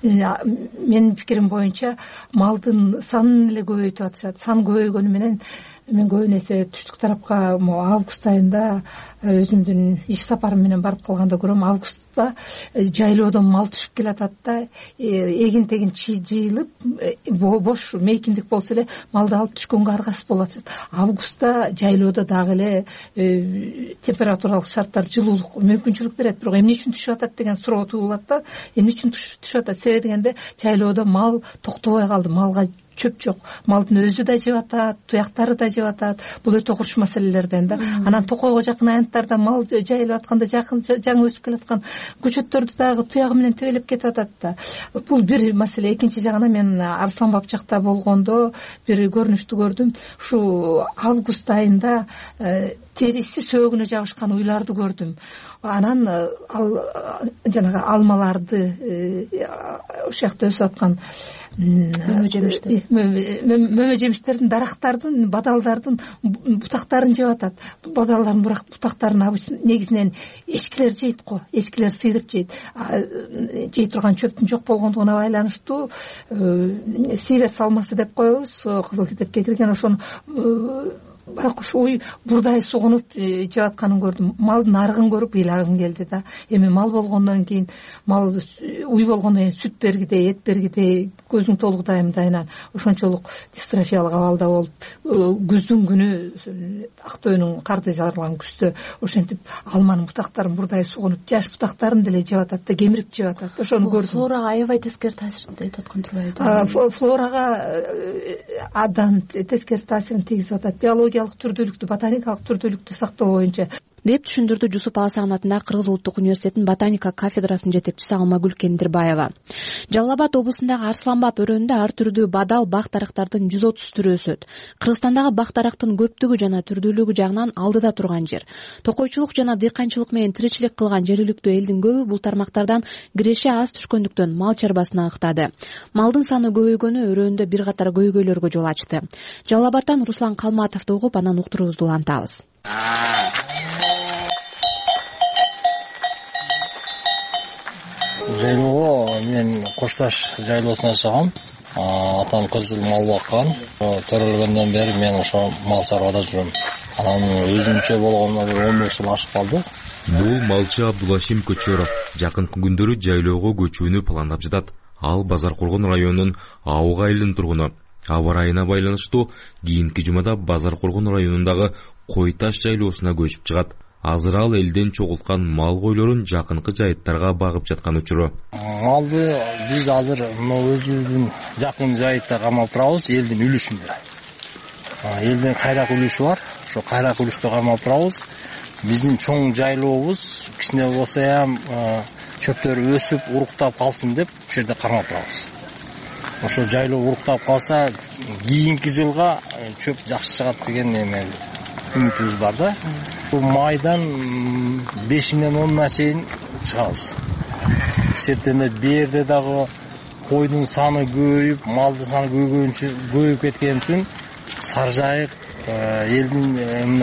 Менин пикирим боюнча малдын санын эле көбөйтүп атышат. Сан көбөйгөнү менен мен көбүн эсе түштүк тарапка август айында өзүмдүн иш сапарым менен барып калганда көрөм. Августта жайлоодон мал түшүп келатат да, эгин тегин жыйылып бош мейкиндик болсо эле малды алып түшкөнгө аргасыз болуп атат. Августта жайлоодо дагы эле температуралык шарттар, жылуулук мүмкүнчүлүк берет. Бирок эмне үчүн түшүп атат деген суроо туулат да. Эмне үчүн түшүп атат? Себеби дегенде жайлоодо мал токтобой калды, малга чөп жок. Малдын өзү да жеп атат, туяктары да жеп атат. Бул өтө курч маселелерден да. Анан токойго жакын аянттарда мал жайылып атканда жаңы өсүп келаткан көчөттөрдү дагы туягы менен тебелеп кетип атат да. Бул бир маселе. Экинчи жагынан мен Арсланбап жакта болгондо бир көрүнүштү көрдүм. Ушу август айында териси сөөгүнө жабышкан уйларды көрдүм. Анан жанагы алмаларды ошол жакта өсүп аткан мөмө жемиштердин, дарактардын, бадалдардын бутактарын жеп атат. Бадалдардын бутактарын негизинен эчкилер жейт го. Эчкилер сыйрып жейт. Жей турган чөптүн жок болгондугуна байланыштуу сийлер салмасы деп коебуз. Кызыл китепке кирген ошону байкуш уй бурдай сугунуп жеп атканын көрдүм. Малдын арыгын көрүп ыйлагым келди да. Эми мал болгондон кийин, мал уй болгондон кийин сүт бергидей, эт бергидей көзүң толук дайымдайынан ошончолук дистрофиялык абалда болуп, күздүн күнү Актөбөнүн карды жарылган күздө ошентип алманын бутактарын бурдай сугунуп, жаш бутактарын деле жеп атат да, кемирип жеп атат. Ошону көрдүм. Флорага аябай тескери таасирин тийгизип аткан турбайбы? Флорага абдан тескери таасирин тийгизип атат. Биологиялык түрдүүлүктү, ботаникалык түрдүүлүктү сактоо боюнча деп түшүндүрдү Жусуп Аласан атындагы Кыргыз Улуттук университетинин ботаника кафедрасынын жетекчиси Алмагүл Кендирбаева. Жалал Абад облусундагы Арсланбап өрөөнүндө ар түрдүү бадал, бак дарактардын 130 түрү өсөт. Кыргызстандагы бак дарактын көптүгү жана түрдүүлүгү жагынан алдыда турган жер. Токойчулук жана дыйканчылык менен тиричилик кылган жергиликтүү элдин көбү бул тармактардан киреше аз түшкөндүктөн мал чарбасына ыктады. Малдын саны көбөйгөнү өрөөндө бир катар көйгөйлөргө жол ачты. Жалал Абадтан Руслан Калматовду угуп, анан уктуруубузду улантабыз. Жайлоого мен Кошташ жайлоосуна чыгам. Атам 40 жыл мал баккан. Төрөлгөндөн бери мен ошо мал чарбада жүрөм. Анан өзүмчө болгондо 15 жыл ашып калды. Бул малчы Абдулашим Көчөров жакынкы күндөрү жайлоого көчүүнү пландап жатат. Ал Базаркулгун районунун Ауга айылынын тургуну. Аба ырайына байланыштуу кийинки жумада Базаркулгун районундагы Койташ жайлоосуна көчүп чыгат. Азыр ал элден чогулткан мал койлорун жакынкы жайыттарга багып жаткан учуру. Малды биз азыр өзүбүздүн жакын жайытта камап турабыз, элдин үлүшүндө. Элдин кайрак үлүшү бар, ошо кайрак үлүштө камап турабыз. Биздин чоң жайлообуз кичине болсо ham чөптөр өсүп, уруктап калсын деп ошол жерде камап турабыз. Ошо жайлоо уруктап калса, кийинки жылга чөп жакшы чыгат деген үмүтүбүз бар да. Бул майдан 5-ден 10-на чейин чыгабыз. Себептен берде дагы койдун саны көбөйүп, малдын саны көбөйүп кеткен үчүн Саржайык элдин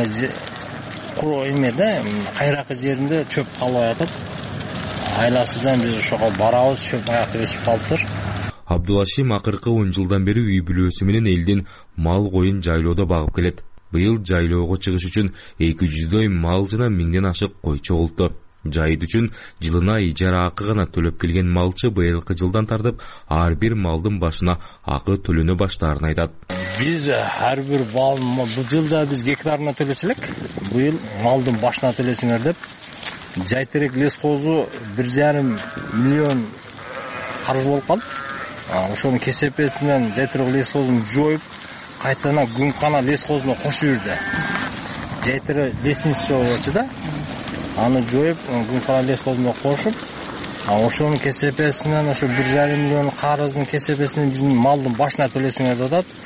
кайракы жеринде чөп калбай атат. Айласыздан биз ошого барабыз, чөп аякта өсүп калыптыр. Абдулашим акыркы 10 жылдан бери үй бүлөсү менен элдин мал коюн жайлоодо багып келет. Быйыл жайлоого чыгыш үчүн 200дөй мал жана 1000ден ашык кой чогулту. Жайыт үчүн жылына ижара акы гана төлөп келген малчы быйылкы жылдан тартып ар бир малдын башына акы төлөнө баштаарын айтат. Биз ар бир бул жылда биз гектарына төлөсө элек, быйыл малдын башына төлөсүңөр деп Жайтерек лескозу 1,5 миллион карыз болуп калды. Ошонун кесепесинен Жайтерек лескозун жоюп, кайтадан Гүмкана лескозуна кошуп жүрдү. Жайтерек лестница болчу да. Аны жоюп, Гүмкана лескозуна кошуп, ошонун кесепесинен ошо 1,5 миллион карыздын кесепесинен биздин малдын башына төлөсүңөр деп атат.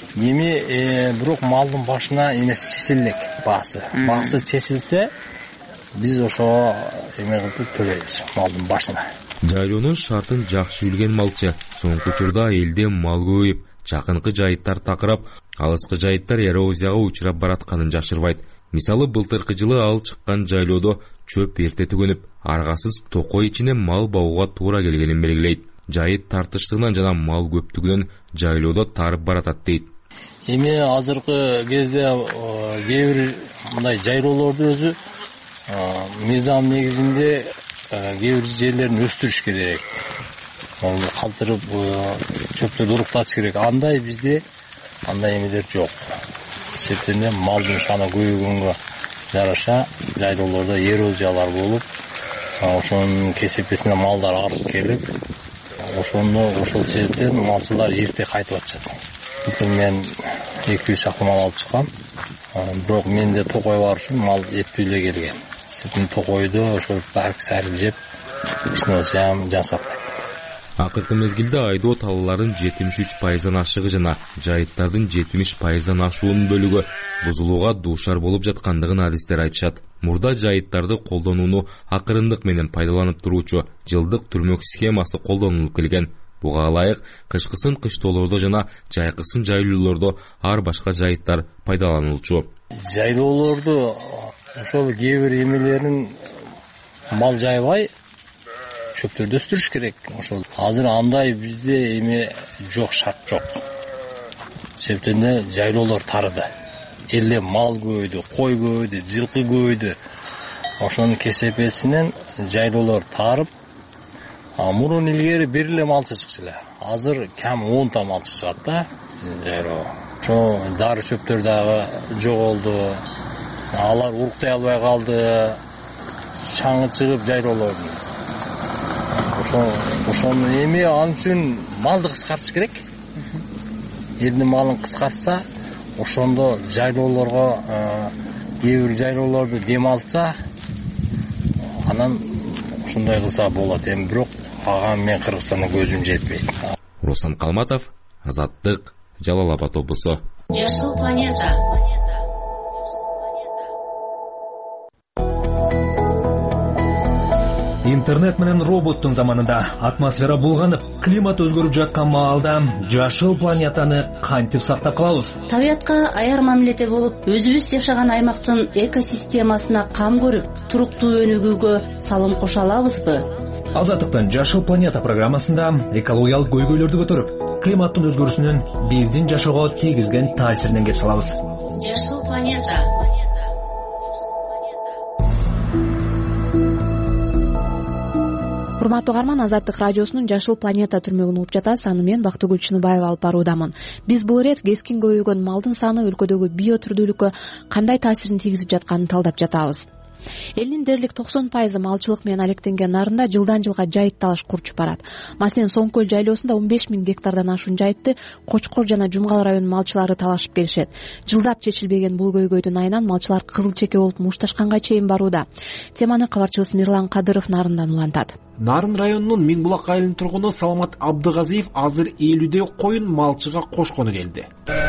Эми бирок малдын башына эмеси чечилек, баасы. Баасы чечилсе, биз ошо эме кылып төлөйбүз малдын башына. Жайлоонун шартын жакшы билген малчы соңку учурда элде мал көбөйүп, жакынкы жайыттар такырап, алыскы жайыттар эрозияга учурап баратканын жашырбайт. Мисалы, былтыркы жылы ал чыккан жайлоодо чөп эрте түгөнүп, аргасыз токой ичине мал багууга туура келгенин белгилейт. Жайыт тартыштыгынан жана мал көптүгүнөн жайлоодо тарып баратат дейт. Эми азыркы кезде кээ бир мындай жайлоолорду өзү мыйзам негизинде кээ бир жерлерин өстүрүш керек. Калтырып чөптөрдү уруктатыш керек. Андай бизде андай эмелер жок. Себептен малдын саны көбөйгөнгө жараша жайлоолордо эрозиялар болуп, ошонун кесепесине малдар арып келип, ошол себептен малчылар эрте кайтып атышат. Былтыр мен 200 чакты мал алып чыккам. Бирок менде токой бар үчүн мал этпей эле келген. Себептен токойду ошо бак сарыл жеп, кичине болсо ham жан сактайт. Акыркы мезгилде айдоо талааларын 73%дан ашыгы жана жайыттардын 70%дан ашуунун бөлүгү бузулууга дуушар болуп жаткандыгын адистер айтышат. Мурда жайыттарды колдонууну акырындык менен пайдаланып туруучу жылдык түрмөк схемасы колдонулуп келген. Буга ылайык кышкысын кыштоолордо жана жайкысын жайлоолордо ар башка жайыттар пайдаланылчу. Жайлоолорду ошол кээ бир эмелерин мал жайбай чөптөрдү өстүрүш керек. Ошол азыр андай бизде эме жок, шарт жок. Себептен жайлоолор тарыды. Элде мал көбөйдү, кой көбөйдү, жылкы көбөйдү. Ошонун кесепесинен жайлоолор тарып, мурун илгери бир эле малчы чыкчу эле. Азыр кем 10 та малчы чыгат да биздин жайлоо. Ошо дары чөптөр дагы жоголду. Алар уруктай албай калды. Чаңы чыгып жайлоолордун. Ошону эми ал үчүн малды кыскартыш керек. Элдин малын кыскартса, ошондо жайлоолорго кээ бир жайлоолорду дем алтса анан ушундай кылса болот. Эми бирок ага мен Кыргызстанда көзүм жетпейт. Руслан Калматов, Азаттык, Жалал Абад облусу. Жашыл планета. Интернет менен роботтун заманында атмосфера булганып, климат өзгөрүп жаткан маалда жашыл планетаны кантип сактап калабыз? Табиятка аяр мамиледе болуп, өзүбүз жашаган аймактын экосистемасына кам көрүп, туруктуу өнүгүүгө салым кошо алабызбы? Азаттыктын Жашыл планета программасында экологиялык көйгөйлөрдү көтөрүп, климаттын өзгөрүшүнүн биздин жашоого тийгизген таасиринен кеп салабыз. Жашыл планета. Урматтуу угарман, Азаттык радиосунун Жашыл планета түрмөгүн угуп жатасыз. Аны мен Бактыгүл Чыныбаева алып баруудамын. Биз бул ирет кескин көбөйгөн малдын саны өлкөдөгү биотүрдүүлүккө кандай таасирин тийгизип жатканын талдап жатабыз. Элдин дээрлик 90% малчылык менен алектенген нарында жылдан жылга жайыт талаш курчуп барат. Маселен, Соңкөл жайлоосунда 15 000 гектардан ашуун жайытты Кочкор жана Жумгал районунун малчылары талашып келишет. Жылдап чечилбеген бул көйгөйдүн айынан малчылар кызыл чеке болуп мушташканга чейин барууда. Теманы кабарчыбыз Мирлан Кадыров Нарындан улантат. Нарын районунун Миң Булак айылынын тургуну Саламат Абдыгазиев азыр 50 коюн малчыга кошкону келди.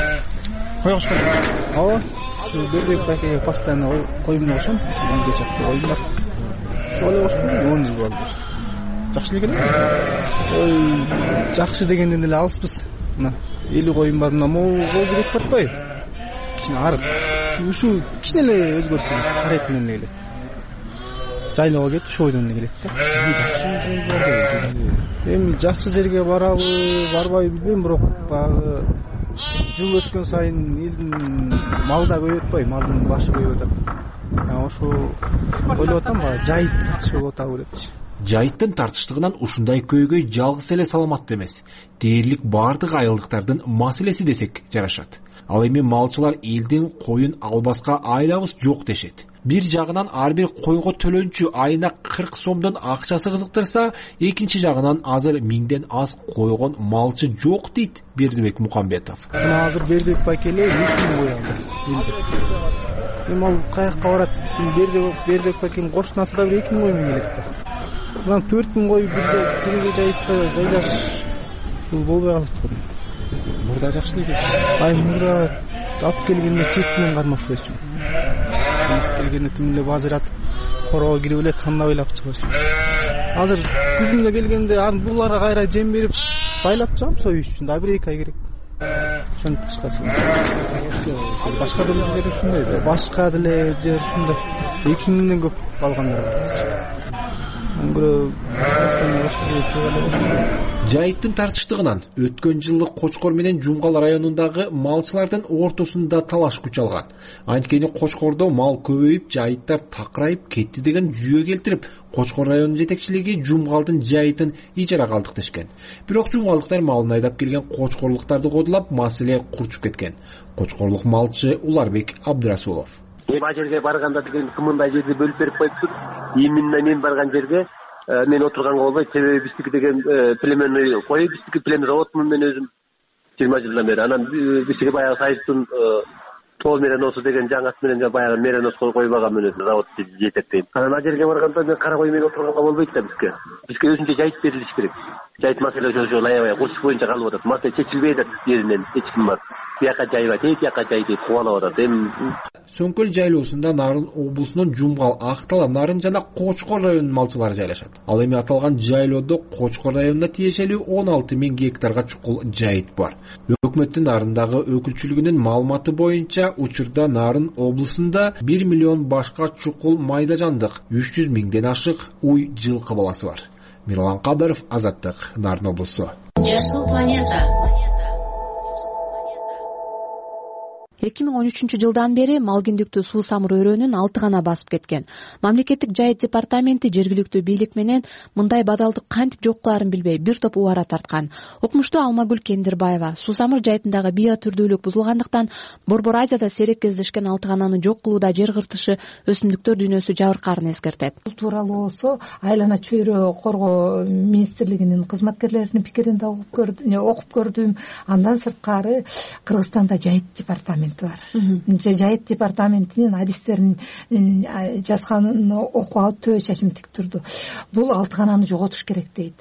Ооба, ушу бердек бакеге постоянно коюн кошом, анча чакты коюн бар. Ошол эле кошком 10 жыл болду. Жакшы эле экен. Жакшы дегенден эле алыспыз. Мына 50 коюн бар, мына могу керек батпайбы? Кичине арык. Ушу кичине эле өзгөрүп келет, карайт менен эле келет. Жайлоого кетип, ошол бойдон эле келет да. Эми жакшы жерге барабы, барбайбы билбейм, бирок баягы жыл өткөн сайын элдин мал да көбөйүп атпайбы, малдын башы көбөйүп атат. Ошо ойлоп атам, баягы жайыт тартыш болуп атабы депчи. Жайыттын тартыштыгынан ушундай көйгөй жалгыз эле Саламатты эмес. Дээрлик бардык айылдыктардын маселеси десек жарашат. Ал эми малчылар элдин коюн албаска айлабыз жок дешет. Бир жагынан ар бир койго төлөнчү айына 40 сомдон акчасы кызыктырса, экинчи жагынан азыр 1000ден аз койгон малчы жок дейт Бердибек Мукамбетов. Азыр Бердибек Бакеле 2000 кой алды. Эми ал каякка барат? Бердибек Бакенин кошунасы да 2000 кой менен келет да. Мына 4000 кой бирге жайытта жайлаш бул болбой калат го. Мурда жакшы эле. Ай мурда алып келгенде четинен кармап койчу. Келгенде тим эле базар атып короо кирип эле тандап ойлап чыгабыз. Азыр күзүндө келгенде буларга кайра жем берип байлап чыгам союш үчүн да 1-2 ай керек. Ошентип чыгат. Башка деле ушундай да. Башка деле жер ушундай 2000ден көп алгандар бар. Жайыттын тартыштыгынан өткөн жылы Кочкор менен Жумгал районундагы малчылардын ортосунда талаш күч алган. Анткени Кочкордо мал көбөйүп, жайыттар такырайып кетти деген жүйө келтирип, Кочкор районунун жетекчилиги Жумгалдын жайытын ижарага алдык дешкен. Бирок жумгалдыктар малын айдап келген кочкорлуктарды кодулап, маселе курчуп кеткен. Кочкорлук малчы Уларбек Абдырасулов. Эми жерге барганда деген кымындай жерди бөлүп берип коюптур. Именно мен барган жерге мен отурганга болбойт. Себеби биздики деген племенный кой, биздики племен заводмун мен өзүм 20 жылдан бери. Анан биздики баягы сайыптын тол мереносу деген жаңы ат менен баягы меренос койбаган мен өзүм завод жетектейм. Анан ал жерге барганда мен кара кой менен отурганга болбойт да бизге. Бизге өзүнчө жайыт берилиш керек. Жайыт маселеси ошол аябай курчуп боюнча калып атат. Маселе чечилбей атат жеринен эч ким бар. Бияка жайбайт, бияка жай дейт, кубалап атат. Эми Соңкөл жайлоосунда Нарын облусунун Жумгал, Актала, Нарын жана Кочкор районунун малчылары жайлашат. Ал эми аталган жайлоодо Кочкор районуна тиешелүү 16 000 гектарга чукул жайыт бар. Өкмөттүн Нарындагы өкүлчүлүгүнүн маалыматы боюнча учурда Нарын облусунда 1 миллион башка чукул майда жандык, 300 000ден ашык уй жылкы баласы бар. Мирлан Кадыров, Азаттык, Нарын облусу. Жашыл планета. 2013 жылдан бери Малгиндиктүү суу самыр өрөөнүн 6 гана басып кеткен. Мамлекеттик жайыт департаменти жергиликтүү бийлик менен мындай бадалдык кантип жок кылаарын билбей бир топ убара тарткан. Окумуштуу Алмагүл Кендирбаева суу самыр жайытындагы биотүрдүүлүк бузулгандыктан Борбор Азияда сейрек кездешкен 6 гананы жок кылууда жер кыртышы өсүмдүктөр дүйнөсү жабыркаарын эскертет. Бул тууралуу болсо айлана чөйрө коргоо министрлигинин кызматкерлеринин пикирин да окуп көрдүм. Андан сырткары Кыргызстанда жайыт департаменти департаменти бар. Жайыт департаментинин адистерин жазганын окуп алып төбө чачым тик турду. Бул 6 кананы жоготуш керек дейт.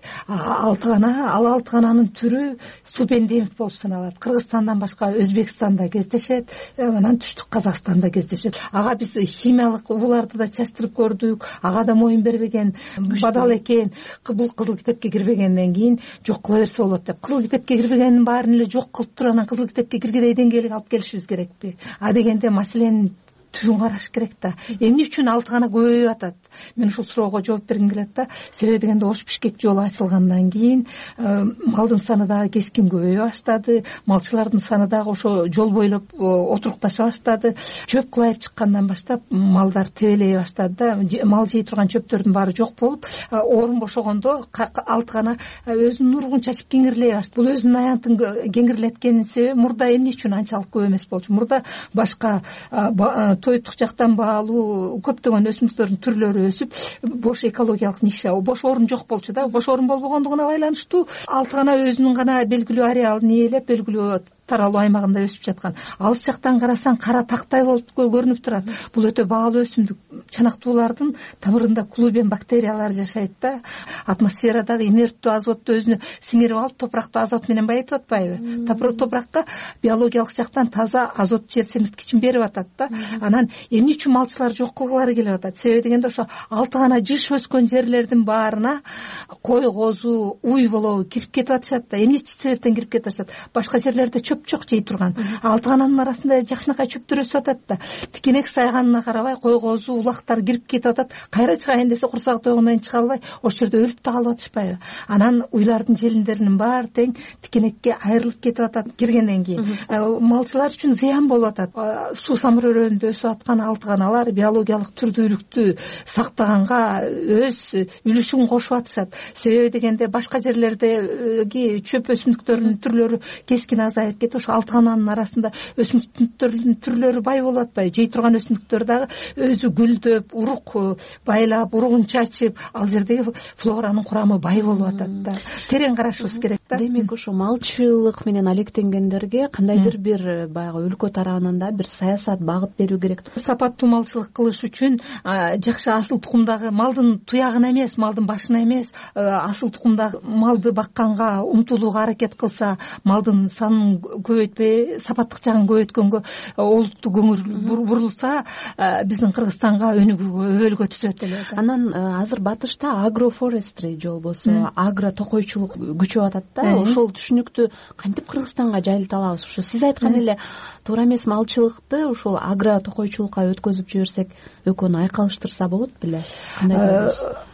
6 кана, ал 6 кананын түрү субэндемик болуп саналат. Кыргызстандан башка Өзбекстанда кездешет, анан түштүк Казакстанда кездешет. Ага биз химиялык ууларды да чачтырып көрдүк. Ага да моюн бербеген, бадал экен. Бул кызыл китепке кирбегенден кийин жок кыла берсе болот деп. Кызыл китепке кирбегенин баарын эле жок кылып туруп анан кызыл китепке киргидей деңгээлге алып келишибиз керекпи? Дегенде маселенин түбүн караш керек да. Эмне үчүн 6 кана көбөйүп атат? Мен ушул суроого жооп бергим келет да. Себеби дегенде Ош-Бишкек жолу ачылгандан кийин малдын саны дагы кескин көбөйө баштады. Малчылардын саны дагы ошо жол бойлоп отурукташа баштады. Чөп кылайып чыккандан баштап малдар тебелей баштады да. Мал жей турган чөптөрдүн баары жок болуп, орун бошогондо 6 кана өзүнүн нургун чачып кеңирлей баштады. Бул өзүнүн аянтын кеңирлеткенин себеби мурда эмне үчүн анчалык көп эмес болчу? Мурда башка тоюттук жактан баалуу көптөгөн өсүмдүктөрдүн түрлөрү өсүп, бош экологиялык ниша, бош орун жок болчу да. Бош орун болбогондугуна байланыштуу 6 кана өзүнүн гана белгилүү ареалын ээлеп, белгилүү таралуу аймагында өсүп жаткан. Алыс жактан карасаң кара тактай болуп көрүнүп турат. Бул өтө баалуу өсүмдүк. Чанактуулардын тамырында клубен бактериялар жашайт да. Атмосферадагы инерттүү азотту өзүнө сиңирип алып, топуракты азот менен байытып атпайбы? Топуракка биологиялык жактан таза азот жер семирткичин берип атат да. Анан эмне үчүн малчылар жок кылгылары келип атат? Себеби дегенде ошо 6 гана жыш өскөн жерлердин баарына кой, козу, уй болобу кирип кетип атышат да. Эмне себептен кирип кетип атышат? Башка жерлерде чөп жок жей турган. 6 кананын арасында жакшынакай чөптөр өсүп атат да. Тикенек сайганына карабай кой, козу, улактар кирип кетип атат. Кайра чыгайын десе курсак тоюгунан чыга албай, ошол жерде өлүп да калып атышпайбы? Анан уйлардын желиндеринин баары тең тикенекке айрылып кетип атат киргенден кийин. Малчылар үчүн зыян болуп атат. Суу самырөөрөндө өсүп аткан 6 каналар биологиялык түрдүүлүктү сактаганга өз үлүшүн кошуп атышат. Себеби дегенде башка жерлердеги чөп өсүмдүктөрдүн түрлөрү кескин азайып кетип, ошо 6 кананын арасында өсүмдүктөрдүн түрлөрү бай болуп атпайбы? Жей турган өсүмдүктөр дагы өзү гүлдөп, урук байлап, уругун чачып, ал жердеги флоранын курамы бай болуп атат да. Терең карашыбыз керек да. Демек ошо малчылык менен алектенгендерге кандайдыр бир баягы өлкө тарабынан да бир саясат, багыт берүү керек. Сапаттуу малчылык кылыш үчүн жакшы асыл тукумдагы малдын туягына эмес, малдын башына эмес, асыл тукумдагы малды бакканга умтулууга аракет кылса, малдын санын көбөйтпөй, сапаттык жагын көбөйткөнгө олуттуу көңүл бурулса, биздин Кыргызстанга өнүгүүгө, өбөлгө түзөт эле. Анан азыр батышта агрофорестри же болбосо агро токойчулук күчөп атат да. Ошол түшүнүктү кантип Кыргызстанга жайылта алабыз? Ошо сиз айткан эле туура эмес малчылыкты ошол агро токойчулукка өткөзүп жиберсек, экөөнү айкалыштырса болот беле? Кандай?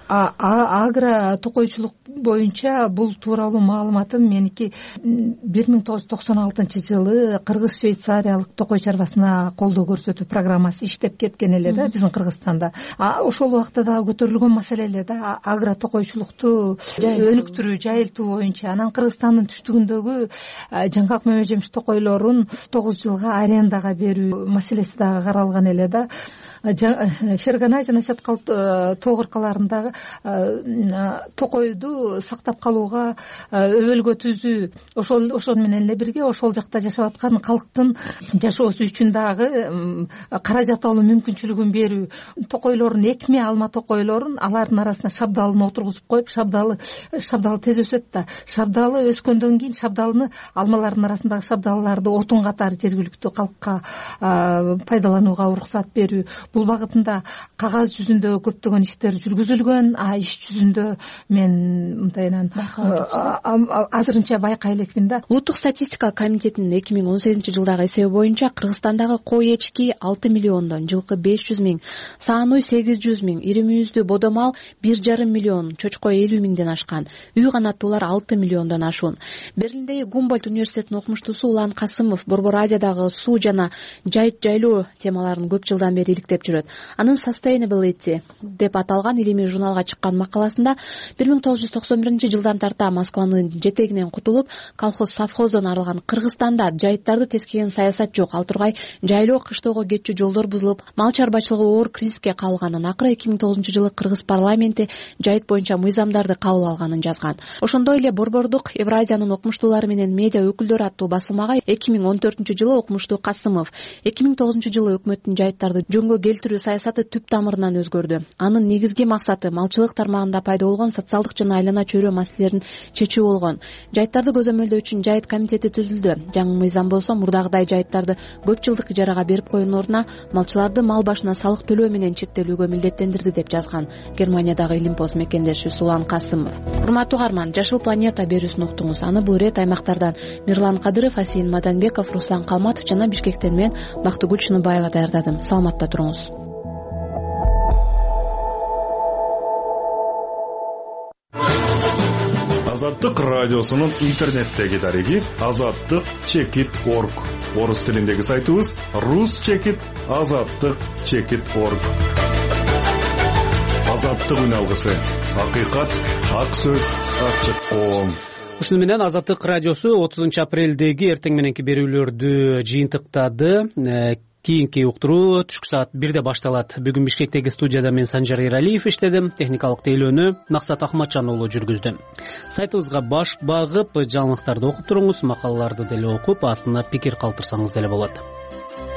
Агро токойчулук боюнча бул тууралуу маалыматым меники 1996 жылы Кыргыз-Швейцариялык токой чарбасына колдоо көрсөтүү программасы иштеп кеткен эле да биздин Кыргызстанда. Ошол убакта дагы көтөрүлгөн маселе эле да, агро токойчулукту өнүктүрүү, жайылтуу боюнча. Анан Кыргызстандын түштүгүндөгү жаңгак мөмөжемиш токойлорун 9 жылга арендага берүү маселеси дагы каралган эле да. Фергана жана Чаткал тоо кыркаларындагы токойду сактап калууга, өбөлгө түзүү, ошол менен эле бирге ошол жакта жашап аткан калктын жашоосу үчүн дагы каражат алуу мүмкүнчүлүгүн берүү. Токойлордун экме алма токойлорун алардын арасына шабдалын отургузуп коюп, шабдалы тез өсөт да. Шабдалы өскөндөн кийин шабдалыны алмалардын арасындагы шабдалыларды отун катары жергиликтүү калкка пайдаланууга уруксат берүү. Бул багытында кагаз жүзүндө көптөгөн иштер жүргүзүлгөн, иш жүзүндө мен мындайынан азырынча байкай элекмин да. Улуттук статистика комитетинин 2018 жылдагы эсеби боюнча Кыргызстандагы кой эчки 6 миллиондон, жылкы 500 миң, саануй 800 миң, ири мүйүздүү бодомал 1,5 миллион, чочко 50 миңден ашкан, үй канаттуулар 6 миллиондон ашуун. Берлиндеги Гумбольдт университетинин окумуштуусу Улан Касымов Борбор Азиядагы суу жана жайыт жайлоо темаларын көп жылдан бери иликтеп жүрөт. Анын Sustainability деп аталган илимий журналга журналга чыккан макаласында 1991 тарта Москванын жетегинен кутулуп, колхоз совхоздон арылган Кыргызстанда жайыттарды тескеген саясат жок. Ал тургай жайлоо кыштоого кетчү жолдор бузулуп, мал чарбачылыгы оор кризиске кабылганын, акыры 2009-жылы Кыргыз парламенти жайыт боюнча мыйзамдарды кабыл алганын жазган. Ошондой эле Борбордук Евразиянын окумуштуулары менен медиа өкүлдөрү аттуу басылмага 2014-жылы окумуштуу Касымов 2009-жылы өкмөттүн жайыттарды жөнгө келтирүү саясаты түп тамырынан өзгөрдү. Анын негизги максаты малчылык тармагында пайда болгон социалдык жана айлана чөйрө маселелерин чечүү болгон. Жайыттарды көзөмөлдөө үчүн жайыт комитети түзүлдү. Жаңы мыйзам болсо мурдагыдай жайыттарды көп жылдык ижарага берип койгон ордуна малчыларды мал башына салык төлөө менен чектелүүгө милдеттендирди деп жазган Германиядагы Илимпоз мекендеши Сулан Касымов. Урматтуу угарман, Жашыл планета берүүсүн уктуңуз. Аны бул ирет аймактардан Мирлан Кадыров, Асин Маданбеков, Руслан Калматов жана Бишкектен мен Бактыгүл Чыныбаева даярдадым. Саламатта туруңуз. Азаттык радиосунун интернеттеги дареги azattik.org. Орус тилиндеги сайтыбыз rus.azattik.org. Азаттык үн алгысы. Акыйкат, ак сөз, ачык коом. Ушуну менен Азаттык радиосу 30 апрелдеги эртең мененки берүүлөрдү жыйынтыктады. Кийинки уктуруу түшкү саат 1-де башталат. Бүгүн Бишкектеги студияда мен Санжар Эралиев иштедим. Техникалык тейлөөнү Максат Ахматжан уулу жүргүздү. Сайтыбызга баш багып, жаңылыктарды окуп туруңуз, макалаларды деле окуп, астына пикир калтырсаңыз деле болот.